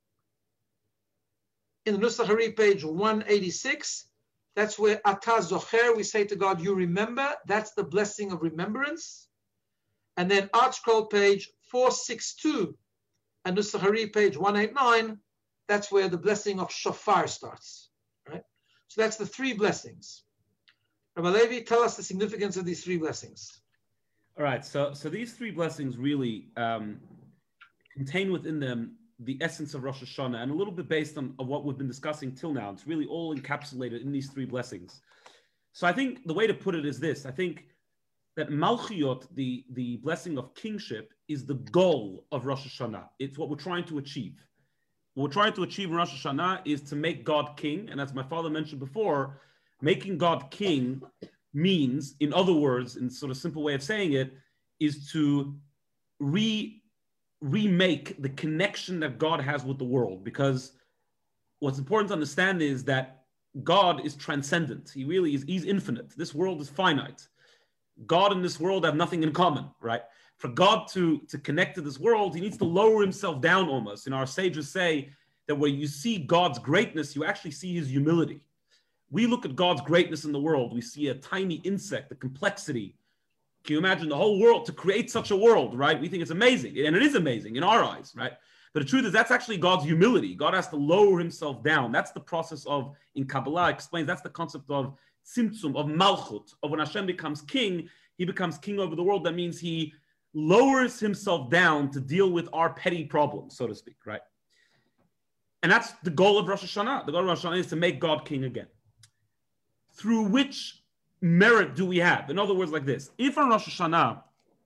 in the Nusach Hari, page one eighty-six, that's where Atah Zocher, we say to God, you remember. That's the blessing of remembrance. And then Art Scroll, page four sixty-two, and Nusach Hari, page one eighty-nine, that's where the blessing of Shofar starts. Right? So that's the three blessings. Rabbi Levi, tell us the significance of these three blessings. All right, so so these three blessings really um, contain within them the essence of Rosh Hashanah, and a little bit based on, on what we've been discussing till now. It's really all encapsulated in these three blessings. So I think the way to put it is this. I think that Malchiot, the, the blessing of kingship, is the goal of Rosh Hashanah. It's what we're trying to achieve. What we're trying to achieve in Rosh Hashanah is to make God king, and as my father mentioned before, making God king means, in other words, in sort of simple way of saying it, is to re remake the connection that God has with the world. Because what's important to understand is that God is transcendent. He really is, he's infinite. This world is finite. God and this world have nothing in common, right? For God to, to connect to this world, he needs to lower himself down almost. And our sages say that when you see God's greatness, you actually see his humility. We look at God's greatness in the world. We see a tiny insect, the complexity. Can you imagine the whole world to create such a world, right? We think it's amazing, and it is amazing in our eyes, right? But the truth is that's actually God's humility. God has to lower himself down. That's the process of, in Kabbalah explains, that's the concept of Tzimtzum, of Malchut, of when Hashem becomes king, he becomes king over the world. That means he lowers himself down to deal with our petty problems, so to speak, right? And that's the goal of Rosh Hashanah. The goal of Rosh Hashanah is to make God king again. Through which merit do we have? In other words, like this. If on Rosh Hashanah,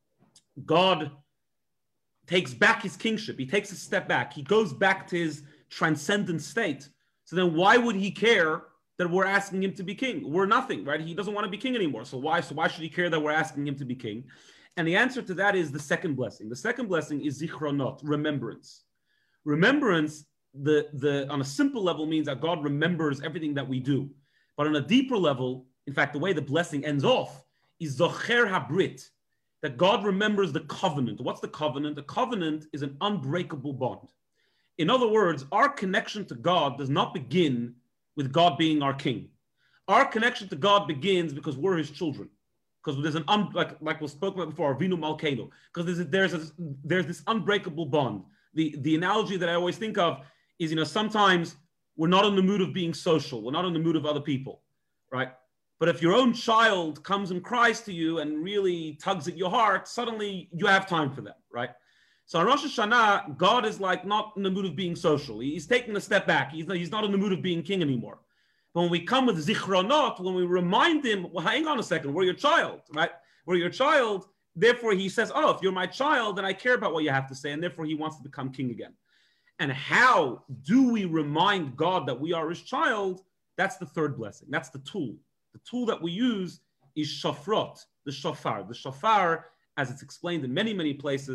God takes back his kingship, he takes a step back, he goes back to his transcendent state, so then why would he care that we're asking him to be king? We're nothing, right? He doesn't want to be king anymore. So why, so why should he care that we're asking him to be king? And the answer to that is the second blessing. The second blessing is zichronot, remembrance. Remembrance, the, the, on a simple level, means that God remembers everything that we do. But on a deeper level, in fact, the way the blessing ends off is zocher habrit, that God remembers the covenant. What's the covenant? The covenant is an unbreakable bond. In other words, our connection to God does not begin with God being our king. Our connection to God begins because we're his children. Because there's an, un, like, like we spoke about before, Avinu Malkeinu, because there's, a, there's, a, there's this unbreakable bond. The, the analogy that I always think of is, you know, sometimes we're not in the mood of being social. We're not in the mood of other people, right? But if your own child comes and cries to you and really tugs at your heart, suddenly you have time for them, right? So on Rosh Hashanah, God is like not in the mood of being social. He's taking a step back. He's not, he's not in the mood of being king anymore. But when we come with zichronot, when we remind him, well, hang on a second, we're your child, right? We're your child. Therefore, he says, oh, if you're my child, then I care about what you have to say. And therefore, he wants to become king again. And how do we remind God that we are his child? That's the third blessing. That's the tool. The tool that we use is shofrot, the shofar. The shofar, as it's explained in many, many places,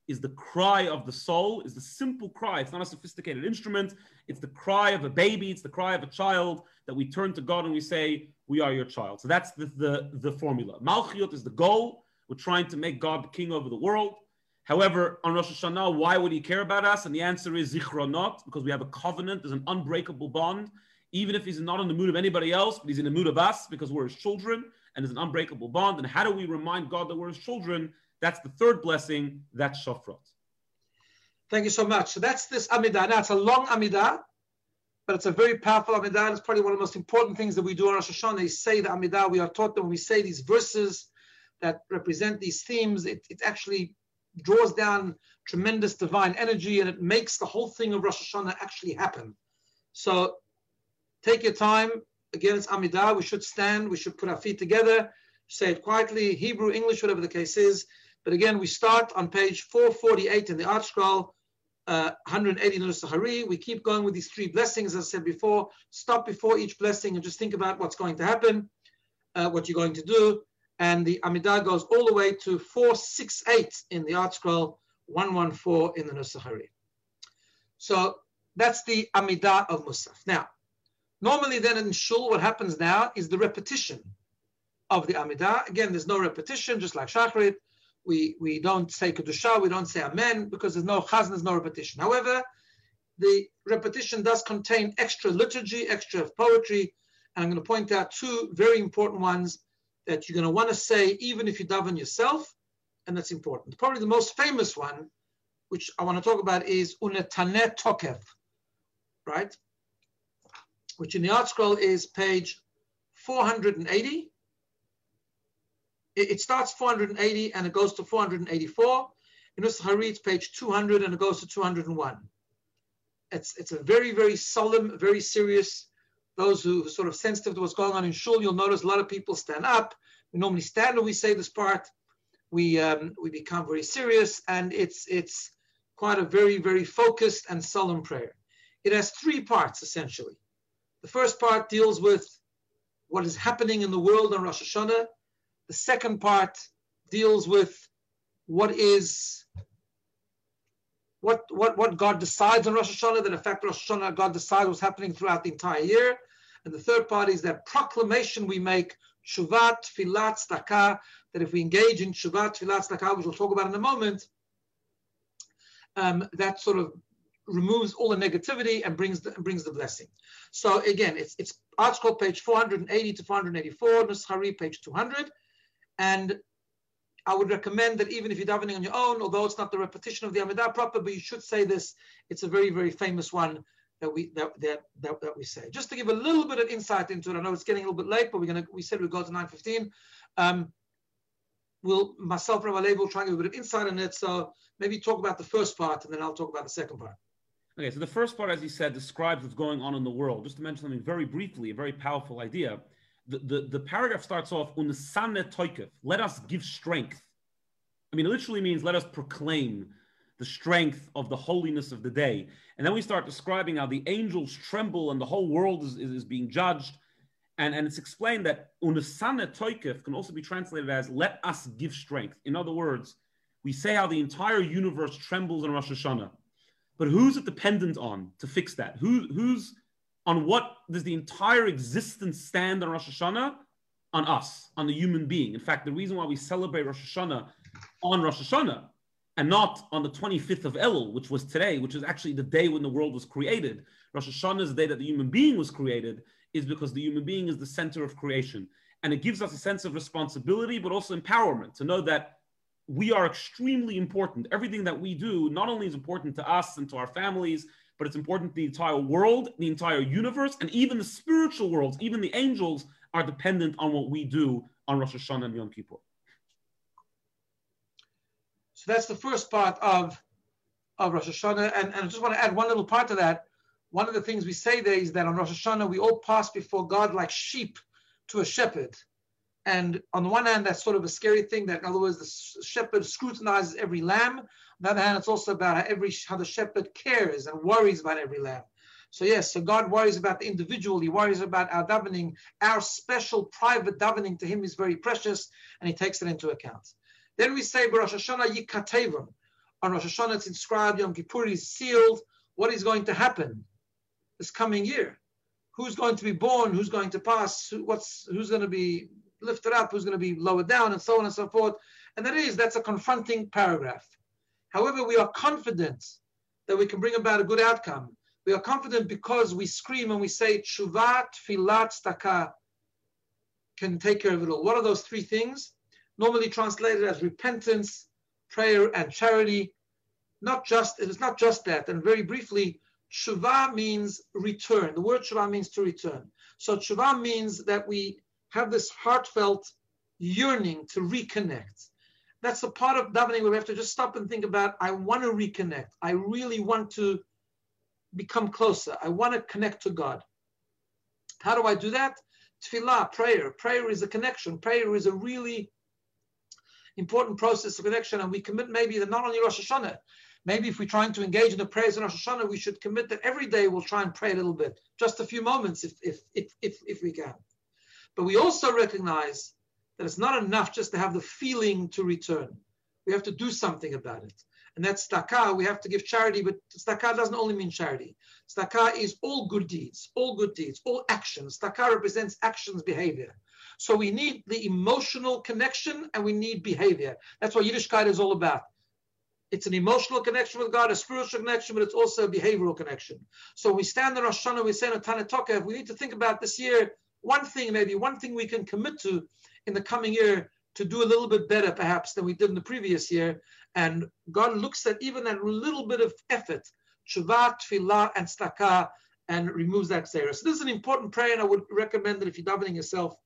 is the cry of the soul, is the simple cry. It's not a sophisticated instrument. It's the cry of a baby. It's the cry of a child that we turn to God and we say, we are your child. So that's the, the, the formula. Malchiyut is the goal. We're trying to make God the king over the world. However, on Rosh Hashanah, why would he care about us? And the answer is zichronot, because we have a covenant. There's an unbreakable bond. Even if he's not in the mood of anybody else, but he's in the mood of us because we're his children, and there's an unbreakable bond. And how do we remind God that we're his children? That's the third blessing. That's Shofrot. Thank you so much. So that's this Amidah. Now, it's a long Amidah, but it's a very powerful Amidah. It's probably one of the most important things that we do on Rosh Hashanah is say the Amidah. We are taught that when we say these verses that represent these themes, it, it actually draws down tremendous divine energy, and it makes the whole thing of Rosh Hashanah actually happen. So take your time. Again, it's Amidah. We should stand. We should put our feet together, say it quietly, Hebrew, English, whatever the case is. But again, we start on page four forty-eight in the Art Scroll, uh, one hundred eighty in the Nusach Hari. We keep going with these three blessings, as I said before. Stop before each blessing and just think about what's going to happen, uh, what you're going to do. And the Amidah goes all the way to four sixty-eight in the Art Scroll, one fourteen in the Nusach Hari. So that's the Amidah of Musaf. Now, normally then in Shul, what happens now is the repetition of the Amidah. Again, there's no repetition, just like Shacharit. We, we don't say Kedusha, we don't say Amen, because there's no Chazan, there's no repetition. However, the repetition does contain extra liturgy, extra poetry, and I'm going to point out two very important ones that you're going to want to say even if you daven yourself, and that's important. Probably the most famous one, which I want to talk about, is Unetaneh Tokef, right? Which in the Art Scroll is page four eighty. It starts four hundred eighty and it goes to four hundred eighty-four. In Nusach Hari, it's page two hundred and it goes to two hundred one. It's, it's a very, very solemn, very serious. Those who are sort of sensitive to what's going on in Shul, you'll notice a lot of people stand up. We normally stand when we say this part. We, um, we become very serious, and it's, it's quite a very, very focused and solemn prayer. It has three parts, essentially. The first part deals with what is happening in the world on Rosh Hashanah. The second part deals with what is what what what God decides on Rosh Hashanah, that in fact Rosh Hashanah God decides what's happening throughout the entire year. And the third part is that proclamation we make, Tshuva, Tfilah, Tzedakah, that if we engage in Tshuva, Tfilah, Tzedakah, which we'll talk about in a moment, um, that sort of removes all the negativity and brings the, brings the blessing. So again, it's it's Art Scroll page four eighty to four eighty-four, Nusach Hari page two hundred. And I would recommend that even if you're davening on your own, although it's not the repetition of the Amidah proper, but you should say this. It's a very, very famous one that we that that that, that we say. Just to give a little bit of insight into it. I know it's getting a little bit late, but we're gonna we said we'd go to nine fifteen. Um, we'll myself, Rabbi Leib, will try and give a bit of insight on it. So maybe talk about the first part, and then I'll talk about the second part. Okay, so the first part, as you said, describes what's going on in the world. Just to mention something very briefly, a very powerful idea. The, the, the paragraph starts off, Unesaneh Toikef, let us give strength. I mean, it literally means let us proclaim the strength of the holiness of the day. And then we start describing how the angels tremble and the whole world is, is, is being judged. And, and it's explained that Unesaneh Toikef can also be translated as let us give strength. In other words, we say how the entire universe trembles on Rosh Hashanah. But who's it dependent on to fix that? Who, who's on what does the entire existence stand on Rosh Hashanah? On us, on the human being. In fact, the reason why we celebrate Rosh Hashanah on Rosh Hashanah and not on the twenty-fifth of Elul, which was today, which is actually the day when the world was created. Rosh Hashanah is the day that the human being was created, is because the human being is the center of creation. And it gives us a sense of responsibility, but also empowerment to know that we are extremely important. Everything that we do not only is important to us and to our families, but it's important to the entire world, the entire universe, and even the spiritual worlds, even the angels are dependent on what we do on Rosh Hashanah and Yom Kippur. So that's the first part of, of Rosh Hashanah. And, and I just want to add one little part to that. One of the things we say there is that on Rosh Hashanah, we all pass before God like sheep to a shepherd. And on the one hand, that's sort of a scary thing, that in other words, the shepherd scrutinizes every lamb. On the other hand, it's also about how, every, how the shepherd cares and worries about every lamb. So yes, so God worries about the individual. He worries about our davening. Our special private davening to him is very precious, and he takes it into account. Then we say, Rosh Hashanah Yikatevim. On Rosh Hashanah, it's inscribed, Yom Kippur is sealed. What is going to happen this coming year? Who's going to be born? Who's going to pass? Who, what's, who's going to be lifted up? Who's going to be lowered down? And so on and so forth. And that is, that's a confronting paragraph. However, we are confident that we can bring about a good outcome. We are confident because we scream and we say, Tshuva, Tfilat, Tzedakah can take care of it all. What are those three things? Normally translated as repentance, prayer, and charity. Not just, it is not just that. And very briefly, Tshuva means return. The word Tshuva means to return. So Tshuva means that we have this heartfelt yearning to reconnect. That's the part of davening where we have to just stop and think about, I want to reconnect. I really want to become closer. I want to connect to God. How do I do that? Tefillah, prayer. Prayer is a connection. Prayer is a really important process of connection. And we commit maybe that not only Rosh Hashanah, maybe if we're trying to engage in the prayers in Rosh Hashanah, we should commit that every day we'll try and pray a little bit, just a few moments if, if, if, if, if we can. But we also recognize that it's not enough just to have the feeling to return. We have to do something about it. And that's tzedakah. We have to give charity, but tzedakah doesn't only mean charity. Tzedakah is all good deeds, all good deeds, all actions. Tzedakah represents actions, behavior. So we need the emotional connection and we need behavior. That's what Yiddishkeit is all about. It's an emotional connection with God, a spiritual connection, but it's also a behavioral connection. So we stand in Rosh Hashanah, we say in Tana Tokev, we need to think about this year, one thing, maybe one thing we can commit to in the coming year to do a little bit better perhaps than we did in the previous year. And God looks at even that little bit of effort, Tshuva, Tfilah, and Tzedakah, and removes that xera. So this is an important prayer, and I would recommend that if you're davening yourself,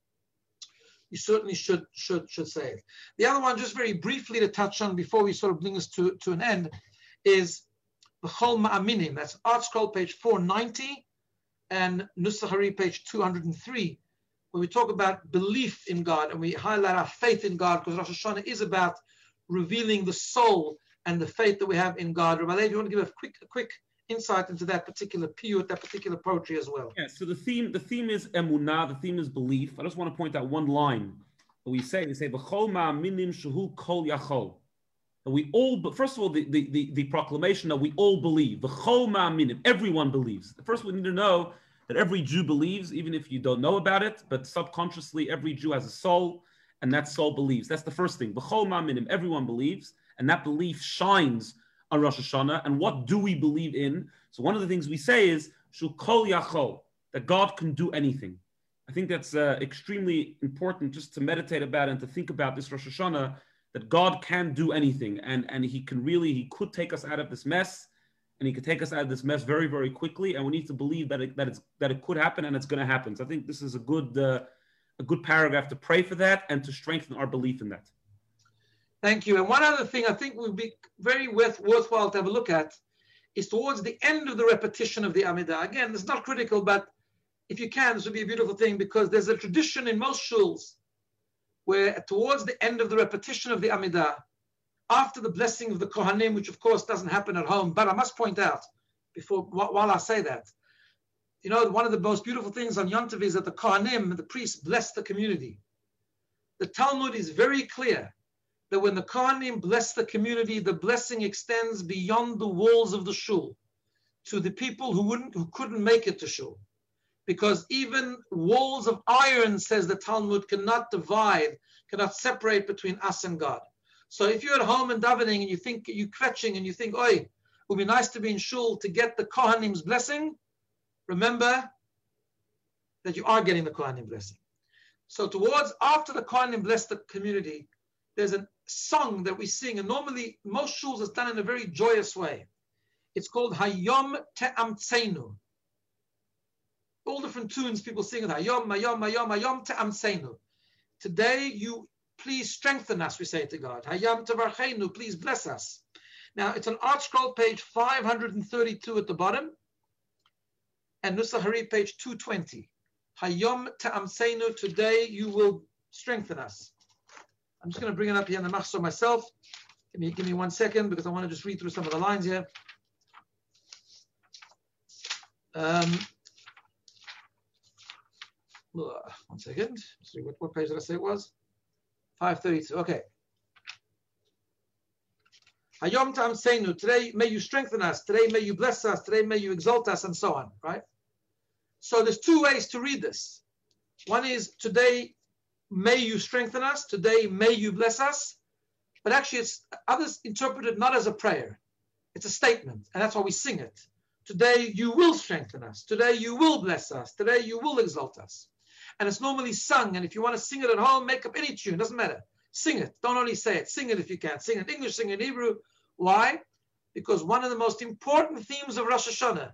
you certainly should, should, should say it. The other one, just very briefly to touch on before we sort of bring this to, to an end, is B'chol Ma'aminim. That's Art Scroll, page four ninety, and Nusach Hari, page two hundred three. When we talk about belief in God and we highlight our faith in God, because Rosh Hashanah is about revealing the soul and the faith that we have in God. Rabbi Levi, you want to give a quick, a quick insight into that particular piyut, that particular poetry as well? Yeah. So the theme, the theme is emunah. The theme is belief. I just want to point out one line that we say. We say v'chol ma'aminim shehu kol yachol. That we all, but first of all, the, the the the proclamation that we all believe. V'chol ma'aminim. Everyone believes. First, we need to know that every Jew believes, even if you don't know about it, but subconsciously every Jew has a soul, and that soul believes. That's the first thing. B'chol ma'aminim, everyone believes, and that belief shines on Rosh Hashanah. And what do we believe in? So one of the things we say is, Shu kol yachol, that God can do anything. I think that's uh, extremely important just to meditate about and to think about this Rosh Hashanah, that God can do anything, and, and he can really, he could take us out of this mess, and he could take us out of this mess very, very quickly. And we need to believe that it, that it's that it could happen and it's going to happen. So I think this is a good uh, a good paragraph to pray for that and to strengthen our belief in that. Thank you. And one other thing I think would be very worth, worthwhile to have a look at is towards the end of the repetition of the Amidah. Again, it's not critical, but if you can, this would be a beautiful thing, because there's a tradition in most shuls where towards the end of the repetition of the Amidah, after the blessing of the Kohanim, which of course doesn't happen at home, but I must point out, before while I say that, you know, one of the most beautiful things on Yom Tov is that the Kohanim, the priests, bless the community. The Talmud is very clear that when the Kohanim bless the community, the blessing extends beyond the walls of the shul to the people who wouldn't, who couldn't make it to shul. Because even walls of iron, says the Talmud, cannot divide, cannot separate between us and God. So if you're at home and davening and you think, you're kvetching and you think, oi, it would be nice to be in shul to get the Kohanim's blessing, remember that you are getting the Kohanim blessing. So towards, after the Kohanim bless the community, there's a song that we sing, and normally most shuls is done in a very joyous way. It's called Hayom Te'amtseinu. All different tunes people sing it. Hayom, Hayom, Hayom, Hayom Te'amtseinu. Today you please strengthen us, we say to God. Hayam Tavarcheinu, please bless us. Now it's on Art Scroll, page five hundred thirty-two at the bottom, and Nusach Hari, page two twenty. Hayom Te'amtseinu, today you will strengthen us. I'm just going to bring it up here in the Machzor myself. Give me, give me one second, because I want to just read through some of the lines here. Um, one second. Let's see, what, what page did I say it was? five thirty-two. Okay. Hayom Ta'amseinu, today may you strengthen us, today may you bless us, today may you exalt us, and so on, right? So there's two ways to read this. One is today may you strengthen us, today may you bless us, but actually it's others interpret it not as a prayer, it's a statement, and that's why we sing it. Today you will strengthen us, today you will bless us, today you will exalt us. And it's normally sung, and if you want to sing it at home, make up any tune, doesn't matter. Sing it, don't only say it, sing it if you can. Sing it in English, sing it in Hebrew. Why? Because one of the most important themes of Rosh Hashanah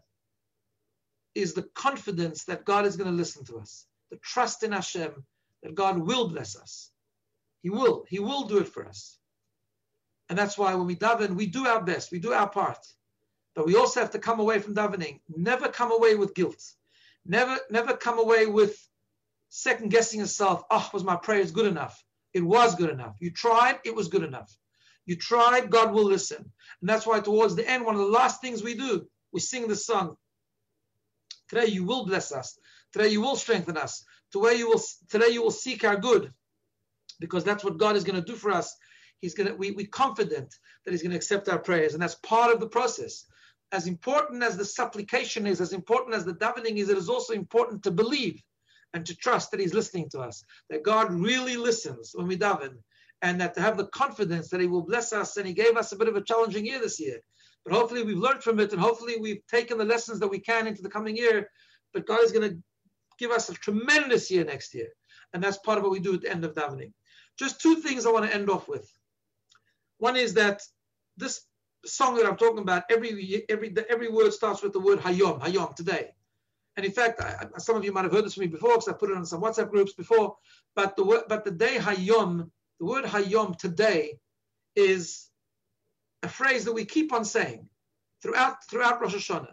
is the confidence that God is going to listen to us, the trust in Hashem that God will bless us. He will, He will do it for us. And that's why when we daven, we do our best, we do our part. But we also have to come away from davening, never come away with guilt, never, never come away with second guessing yourself. Oh, was my prayers good enough? It was good enough. You tried, it was good enough. You tried, God will listen. And that's why towards the end, one of the last things we do, we sing the song. Today you will bless us. Today you will strengthen us. Today you will, today you will seek our good, because that's what God is going to do for us. He's going to, we, we're confident that He's going to accept our prayers. And that's part of the process. As important as the supplication is, as important as the davening is, it is also important to believe and to trust that He's listening to us, that God really listens when we daven, and that to have the confidence that He will bless us. And He gave us a bit of a challenging year this year, but hopefully we've learned from it, and hopefully we've taken the lessons that we can into the coming year. But God is going to give us a tremendous year next year, and that's part of what we do at the end of davening. Just two things I want to end off with. One is that this song that I'm talking about, every every every word starts with the word Hayom, Hayom, today. And in fact, I, some of you might have heard this from me before, because I put it on some WhatsApp groups before. But the word, but the day Hayom, the word Hayom, today, is a phrase that we keep on saying throughout throughout Rosh Hashanah.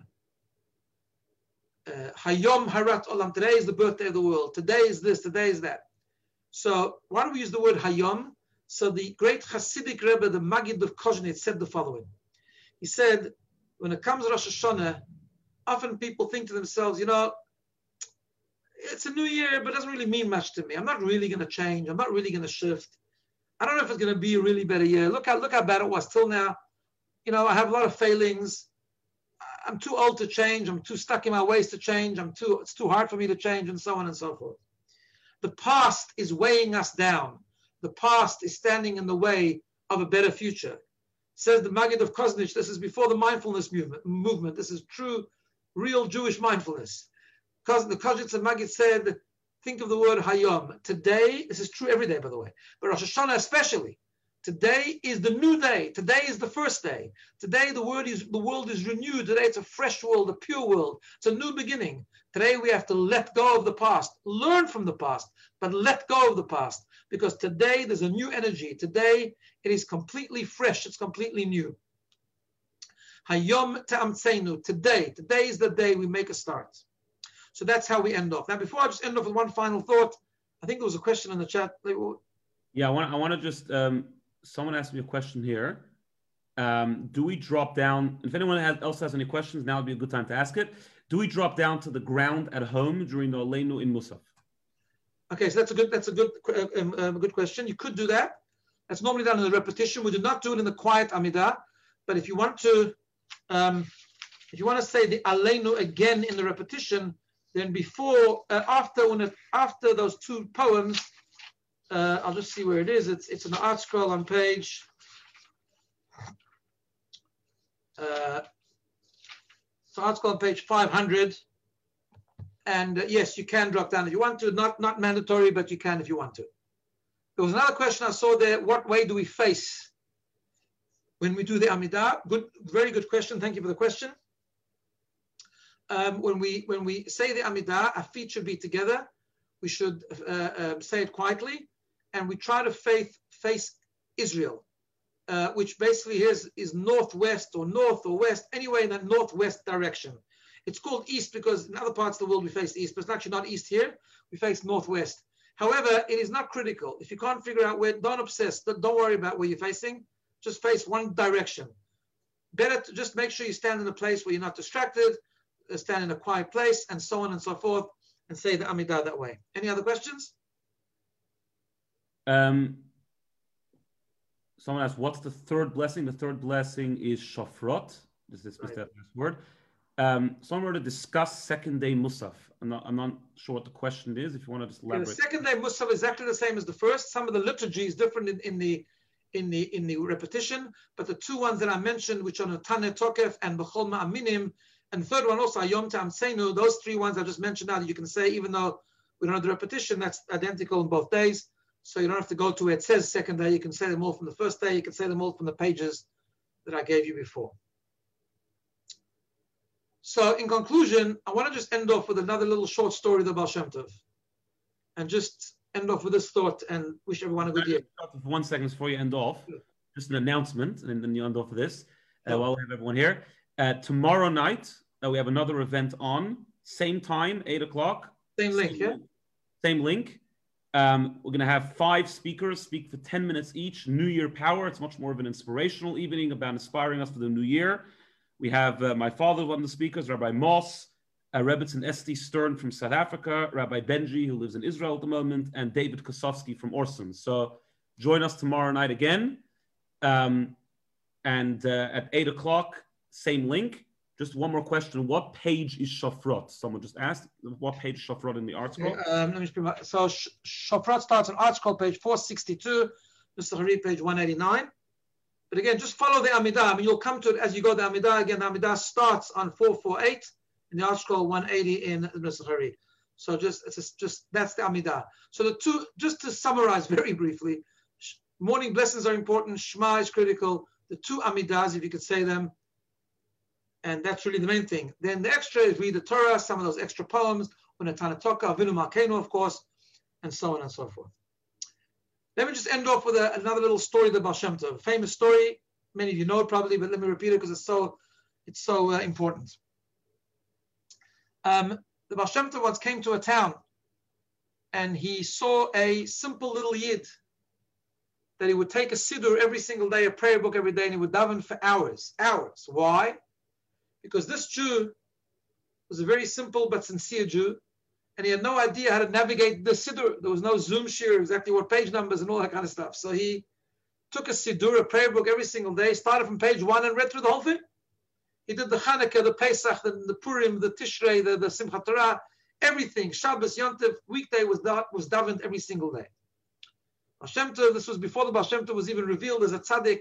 Uh, Hayom Harat Olam. Today is the birthday of the world. Today is this. Today is that. So why don't we use the word Hayom? So the great Hasidic Rebbe, the Maggid of Koznitz, said the following. He said, when it comes to Rosh Hashanah, often people think to themselves, you know, it's a new year, but it doesn't really mean much to me. I'm not really going to change. I'm not really going to shift. I don't know if it's going to be a really better year. Look how, look how bad it was till now. You know, I have a lot of failings. I'm too old to change. I'm too stuck in my ways to change. I'm too, it's too hard for me to change, and so on and so forth. The past is weighing us down. The past is standing in the way of a better future. Says the Maggid of Koznitz, this is before the mindfulness movement. movement. This is true, real Jewish mindfulness. Because the Koznitz and Maggid said, think of the word Hayom. Today, this is true every day, by the way, but Rosh Hashanah especially. Today is the new day. Today is the first day. Today the word is the world is renewed. Today it's a fresh world, a pure world. It's a new beginning. Today we have to let go of the past, learn from the past, but let go of the past, because today there's a new energy. Today it is completely fresh. It's completely new. Hayom Ta'amseinu. Today, today is the day we make a start. So that's how we end off. Now, before I just end off with one final thought, I think there was a question in the chat. Yeah, I want. I want to just. Um, someone asked me a question here. Um, do we drop down? If anyone has, else has any questions, now would be a good time to ask it. Do we drop down to the ground at home during the Aleinu in Musaf? Okay, so that's a good. That's a good. Um, um, good question. You could do that. That's normally done in the repetition. We do not do it in the quiet Amidah. But if you want to, um, if you want to say the Aleinu again in the repetition, then before, uh, after when it, after those two poems, uh, I'll just see where it is. It's it's an art scroll on page. Uh, so art scroll on page five hundred. And uh, yes, you can drop down if you want to. Not not mandatory, but you can if you want to. There was another question I saw there. What way do we face when we do the Amidah? Good, very good question. Thank you for the question. Um, when we when we say the Amidah, our feet should be together. We should uh, uh, say it quietly, and we try to face face Israel, uh, which basically is is northwest or north or west, anyway in that northwest direction. It's called east because in other parts of the world we face east, but it's actually not east here. We face northwest. However, it is not critical. If you can't figure out where, don't obsess. Don't worry about where you're facing. Just face one direction. Better to just make sure you stand in a place where you're not distracted, stand in a quiet place, and so on and so forth, and say the Amidah that way. Any other questions? Um, someone asked, what's the third blessing? The third blessing is Shofrot. This is right. That last word. Um, someone were to discuss second day Musaf. I'm not, I'm not sure what the question is. If you want to just elaborate. Yeah, the second day Musaf is exactly the same as the first. Some of the liturgy is different in, in the in the in the repetition, but the two ones that I mentioned, which are Natane Tokef and B'chol Ma'aminim, and the third one also Ayom Tam Seinu, those three ones I just mentioned now that you can say, even though we don't have the repetition, that's identical in both days. So you don't have to go to where it says second day. You can say them all from the first day. You can say them all from the pages that I gave you before. So in conclusion, I want to just end off with another little short story of the Baal Shem Tov, and just end off with this thought and wish everyone a good year. One second before you end off, just an announcement, and then you end off with this uh, oh. while we have everyone here. Uh, tomorrow night, uh, we have another event on, same time, eight o'clock. Same link, same, yeah? Same link. Um, we're going to have five speakers speak for ten minutes each. New Year Power. It's much more of an inspirational evening about inspiring us for the new year. We have uh, my father, one of the speakers, Rabbi Moss, uh, Rebbetzin Esti Stern from South Africa, Rabbi Benji, who lives in Israel at the moment, and David Kosovsky from Orson. So join us tomorrow night again. Um, and uh, at eight o'clock, same link. Just one more question. What page is Shofrot? Someone just asked. What page is Shofrot in the art scroll? Um, let me speak about, so Sh Shofrot starts on art scroll page four sixty-two, Mister Hari page one eighty-nine. But again, just follow the Amidah. I mean, you'll come to it as you go the Amidah. Again, the Amidah starts on four forty-eight in the art scroll one eighty in Mister Hari. So just, it's just, just, that's the Amidah. So the two, just to summarize very briefly, morning blessings are important. Shema is critical. The two Amidahs, if you could say them, and that's really the main thing. Then the extra is read the Torah, some of those extra poems, Unatana Toka, Avinu Malkeinu, of course, and so on and so forth. Let me just end off with a, another little story of the Baal Shem Tov. A famous story, many of you know it probably, but let me repeat it because it's so, it's so uh, important. Um, the Baal Shem Tov once came to a town, and he saw a simple little yid that he would take a siddur every single day, a prayer book every day, and he would daven for hours, hours. Why? Because this Jew was a very simple but sincere Jew, and he had no idea how to navigate the Siddur. There was no Zoom share, exactly what page numbers and all that kind of stuff. So he took a Siddur, a prayer book every single day, started from page one and read through the whole thing. He did the Hanukkah, the Pesach, the, the Purim, the Tishrei, the, the Simchat Torah, everything. Shabbos, Yom Tov, weekday was, da, was davened every single day. Baal Shem Tov, this was before the Baal Shem Tov was even revealed as a tzaddik.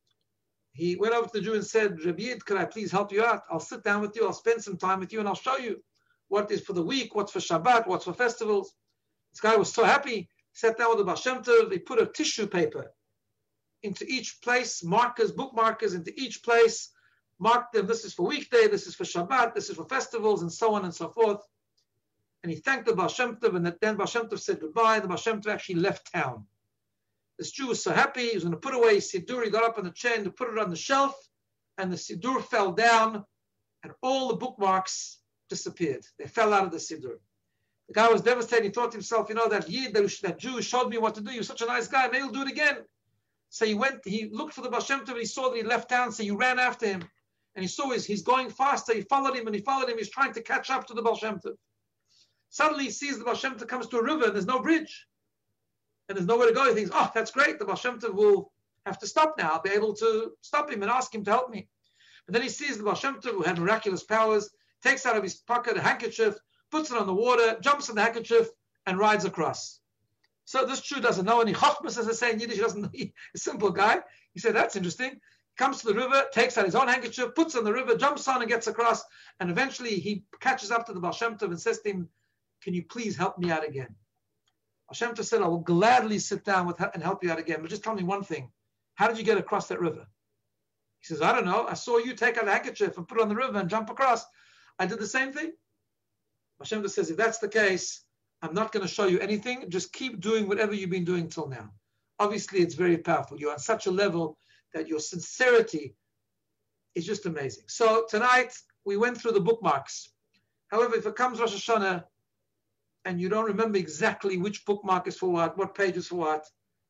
He went over to the Jew and said, Rabbi Yid, could I please help you out? I'll sit down with you, I'll spend some time with you, and I'll show you what is for the week, what's for Shabbat, what's for festivals. This guy was so happy. He sat down with the Baal Shem Tov. He put a tissue paper into each place, markers, bookmarkers into each place, marked them. This is for weekday, this is for Shabbat, this is for festivals, and so on and so forth. And he thanked the Baal Shem Tov, and then Baal Shem Tov said goodbye. The Baal Shem Tov actually left town. This Jew was so happy, he was going to put away his Siddur. He got up on the chair to put it on the shelf, and the Siddur fell down, and all the bookmarks disappeared. They fell out of the Siddur. The guy was devastated. He thought to himself, you know, that Yid, that Jew showed me what to do. He was such a nice guy. Maybe he'll do it again. So he went, he looked for the Baal Shem Tov, and he saw that he left town, so he ran after him. And he saw he's, he's going faster. He followed him, and he followed him. He's trying to catch up to the Baal Shem Tov. Suddenly he sees the Baal Shem Tov comes to a river, and there's no bridge. And there's nowhere to go. He thinks, oh, that's great. The Baal Shem Tov will have to stop now. I'll be able to stop him and ask him to help me. But then he sees the Baal Shem Tov, who had miraculous powers, takes out of his pocket a handkerchief, puts it on the water, jumps in the handkerchief, and rides across. So this Jew doesn't know any chokhmas, as I say in Yiddish. He doesn't know. He's a simple guy. He said, that's interesting. Comes to the river, takes out his own handkerchief, puts it on the river, jumps on and gets across. And eventually he catches up to the Baal Shem Tov and says to him, can you please help me out again? Baal Shem Tov said, I will gladly sit down with and help you out again, but just tell me one thing. How did you get across that river? He says, I don't know. I saw you take out a handkerchief and put it on the river and jump across. I did the same thing. Baal Shem Tov says, if that's the case, I'm not going to show you anything. Just keep doing whatever you've been doing till now. Obviously, it's very powerful. You're on such a level that your sincerity is just amazing. So tonight, we went through the bookmarks. However, if it comes Rosh Hashanah, and you don't remember exactly which bookmark is for what, what page is for what,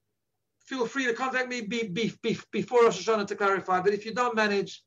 feel free to contact me be, be, be, before Rosh Hashanah to clarify. But if you don't manage,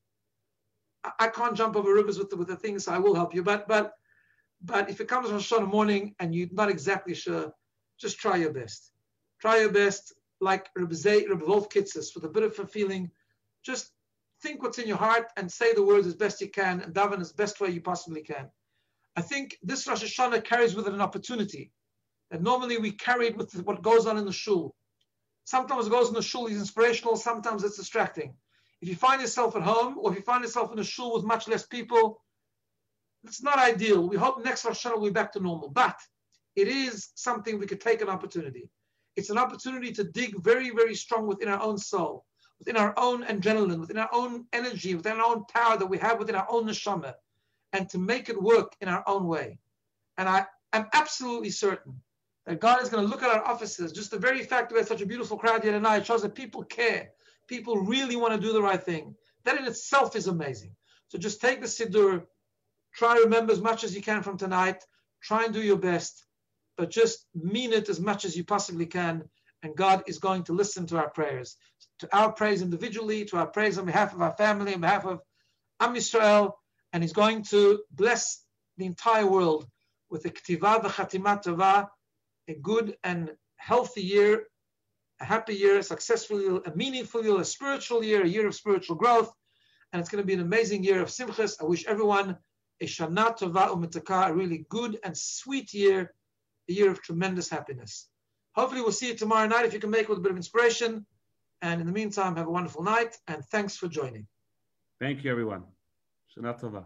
I, I can't jump over rivers with the, with the things, so I will help you. But but but if it comes Rosh Hashanah morning and you're not exactly sure, just try your best. Try your best. like Rebbe Zay, Rebbe Wolf Kitzes, with a bit of a feeling, just think what's in your heart and say the words as best you can and daven as best way you possibly can. I think this Rosh Hashanah carries with it an opportunity that normally we carried with what goes on in the shul. Sometimes what goes in the shul is inspirational, sometimes it's distracting. If you find yourself at home or if you find yourself in a shul with much less people, it's not ideal. We hope next Rosh Hashanah will be back to normal, but it is something we could take an opportunity. It's an opportunity to dig very, very strong within our own soul, within our own adrenaline, within our own energy, within our own power that we have within our own neshama, and to make it work in our own way. And I am absolutely certain that God is going to look at our offices. Just the very fact that we had such a beautiful crowd here tonight shows that people care. People really want to do the right thing. That in itself is amazing. So just take the Siddur, try to remember as much as you can from tonight, try and do your best, but just mean it as much as you possibly can, and God is going to listen to our prayers, to our prayers individually, to our prayers on behalf of our family, on behalf of Am Yisrael, and He's going to bless the entire world with a K'tivah v'chatimah tova, a good and healthy year, a happy year, a successful year, a meaningful year, a spiritual year, a year of spiritual growth, and it's going to be an amazing year of simchas. I wish everyone a Shana Tova U'Mitzakah, a really good and sweet year, a year of tremendous happiness. Hopefully we'll see you tomorrow night if you can make it with a bit of inspiration. And in the meantime, have a wonderful night, and thanks for joining. Thank you, everyone. Shana Tova.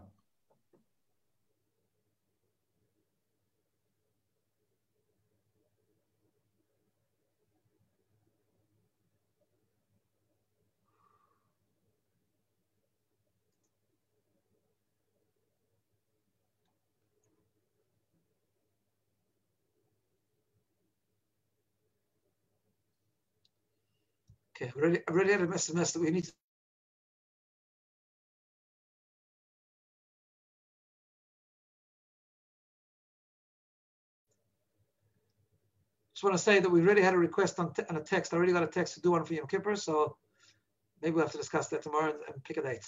Okay, I've already, I've already had an S M S that we need to just want to say that we already had a request on, on a text. I already got a text to do one for Yom Kippur, so maybe we'll have to discuss that tomorrow and, and pick a date.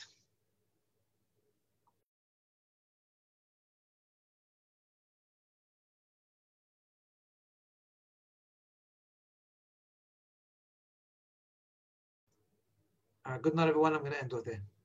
Uh, good night, everyone. I'm going to end with it.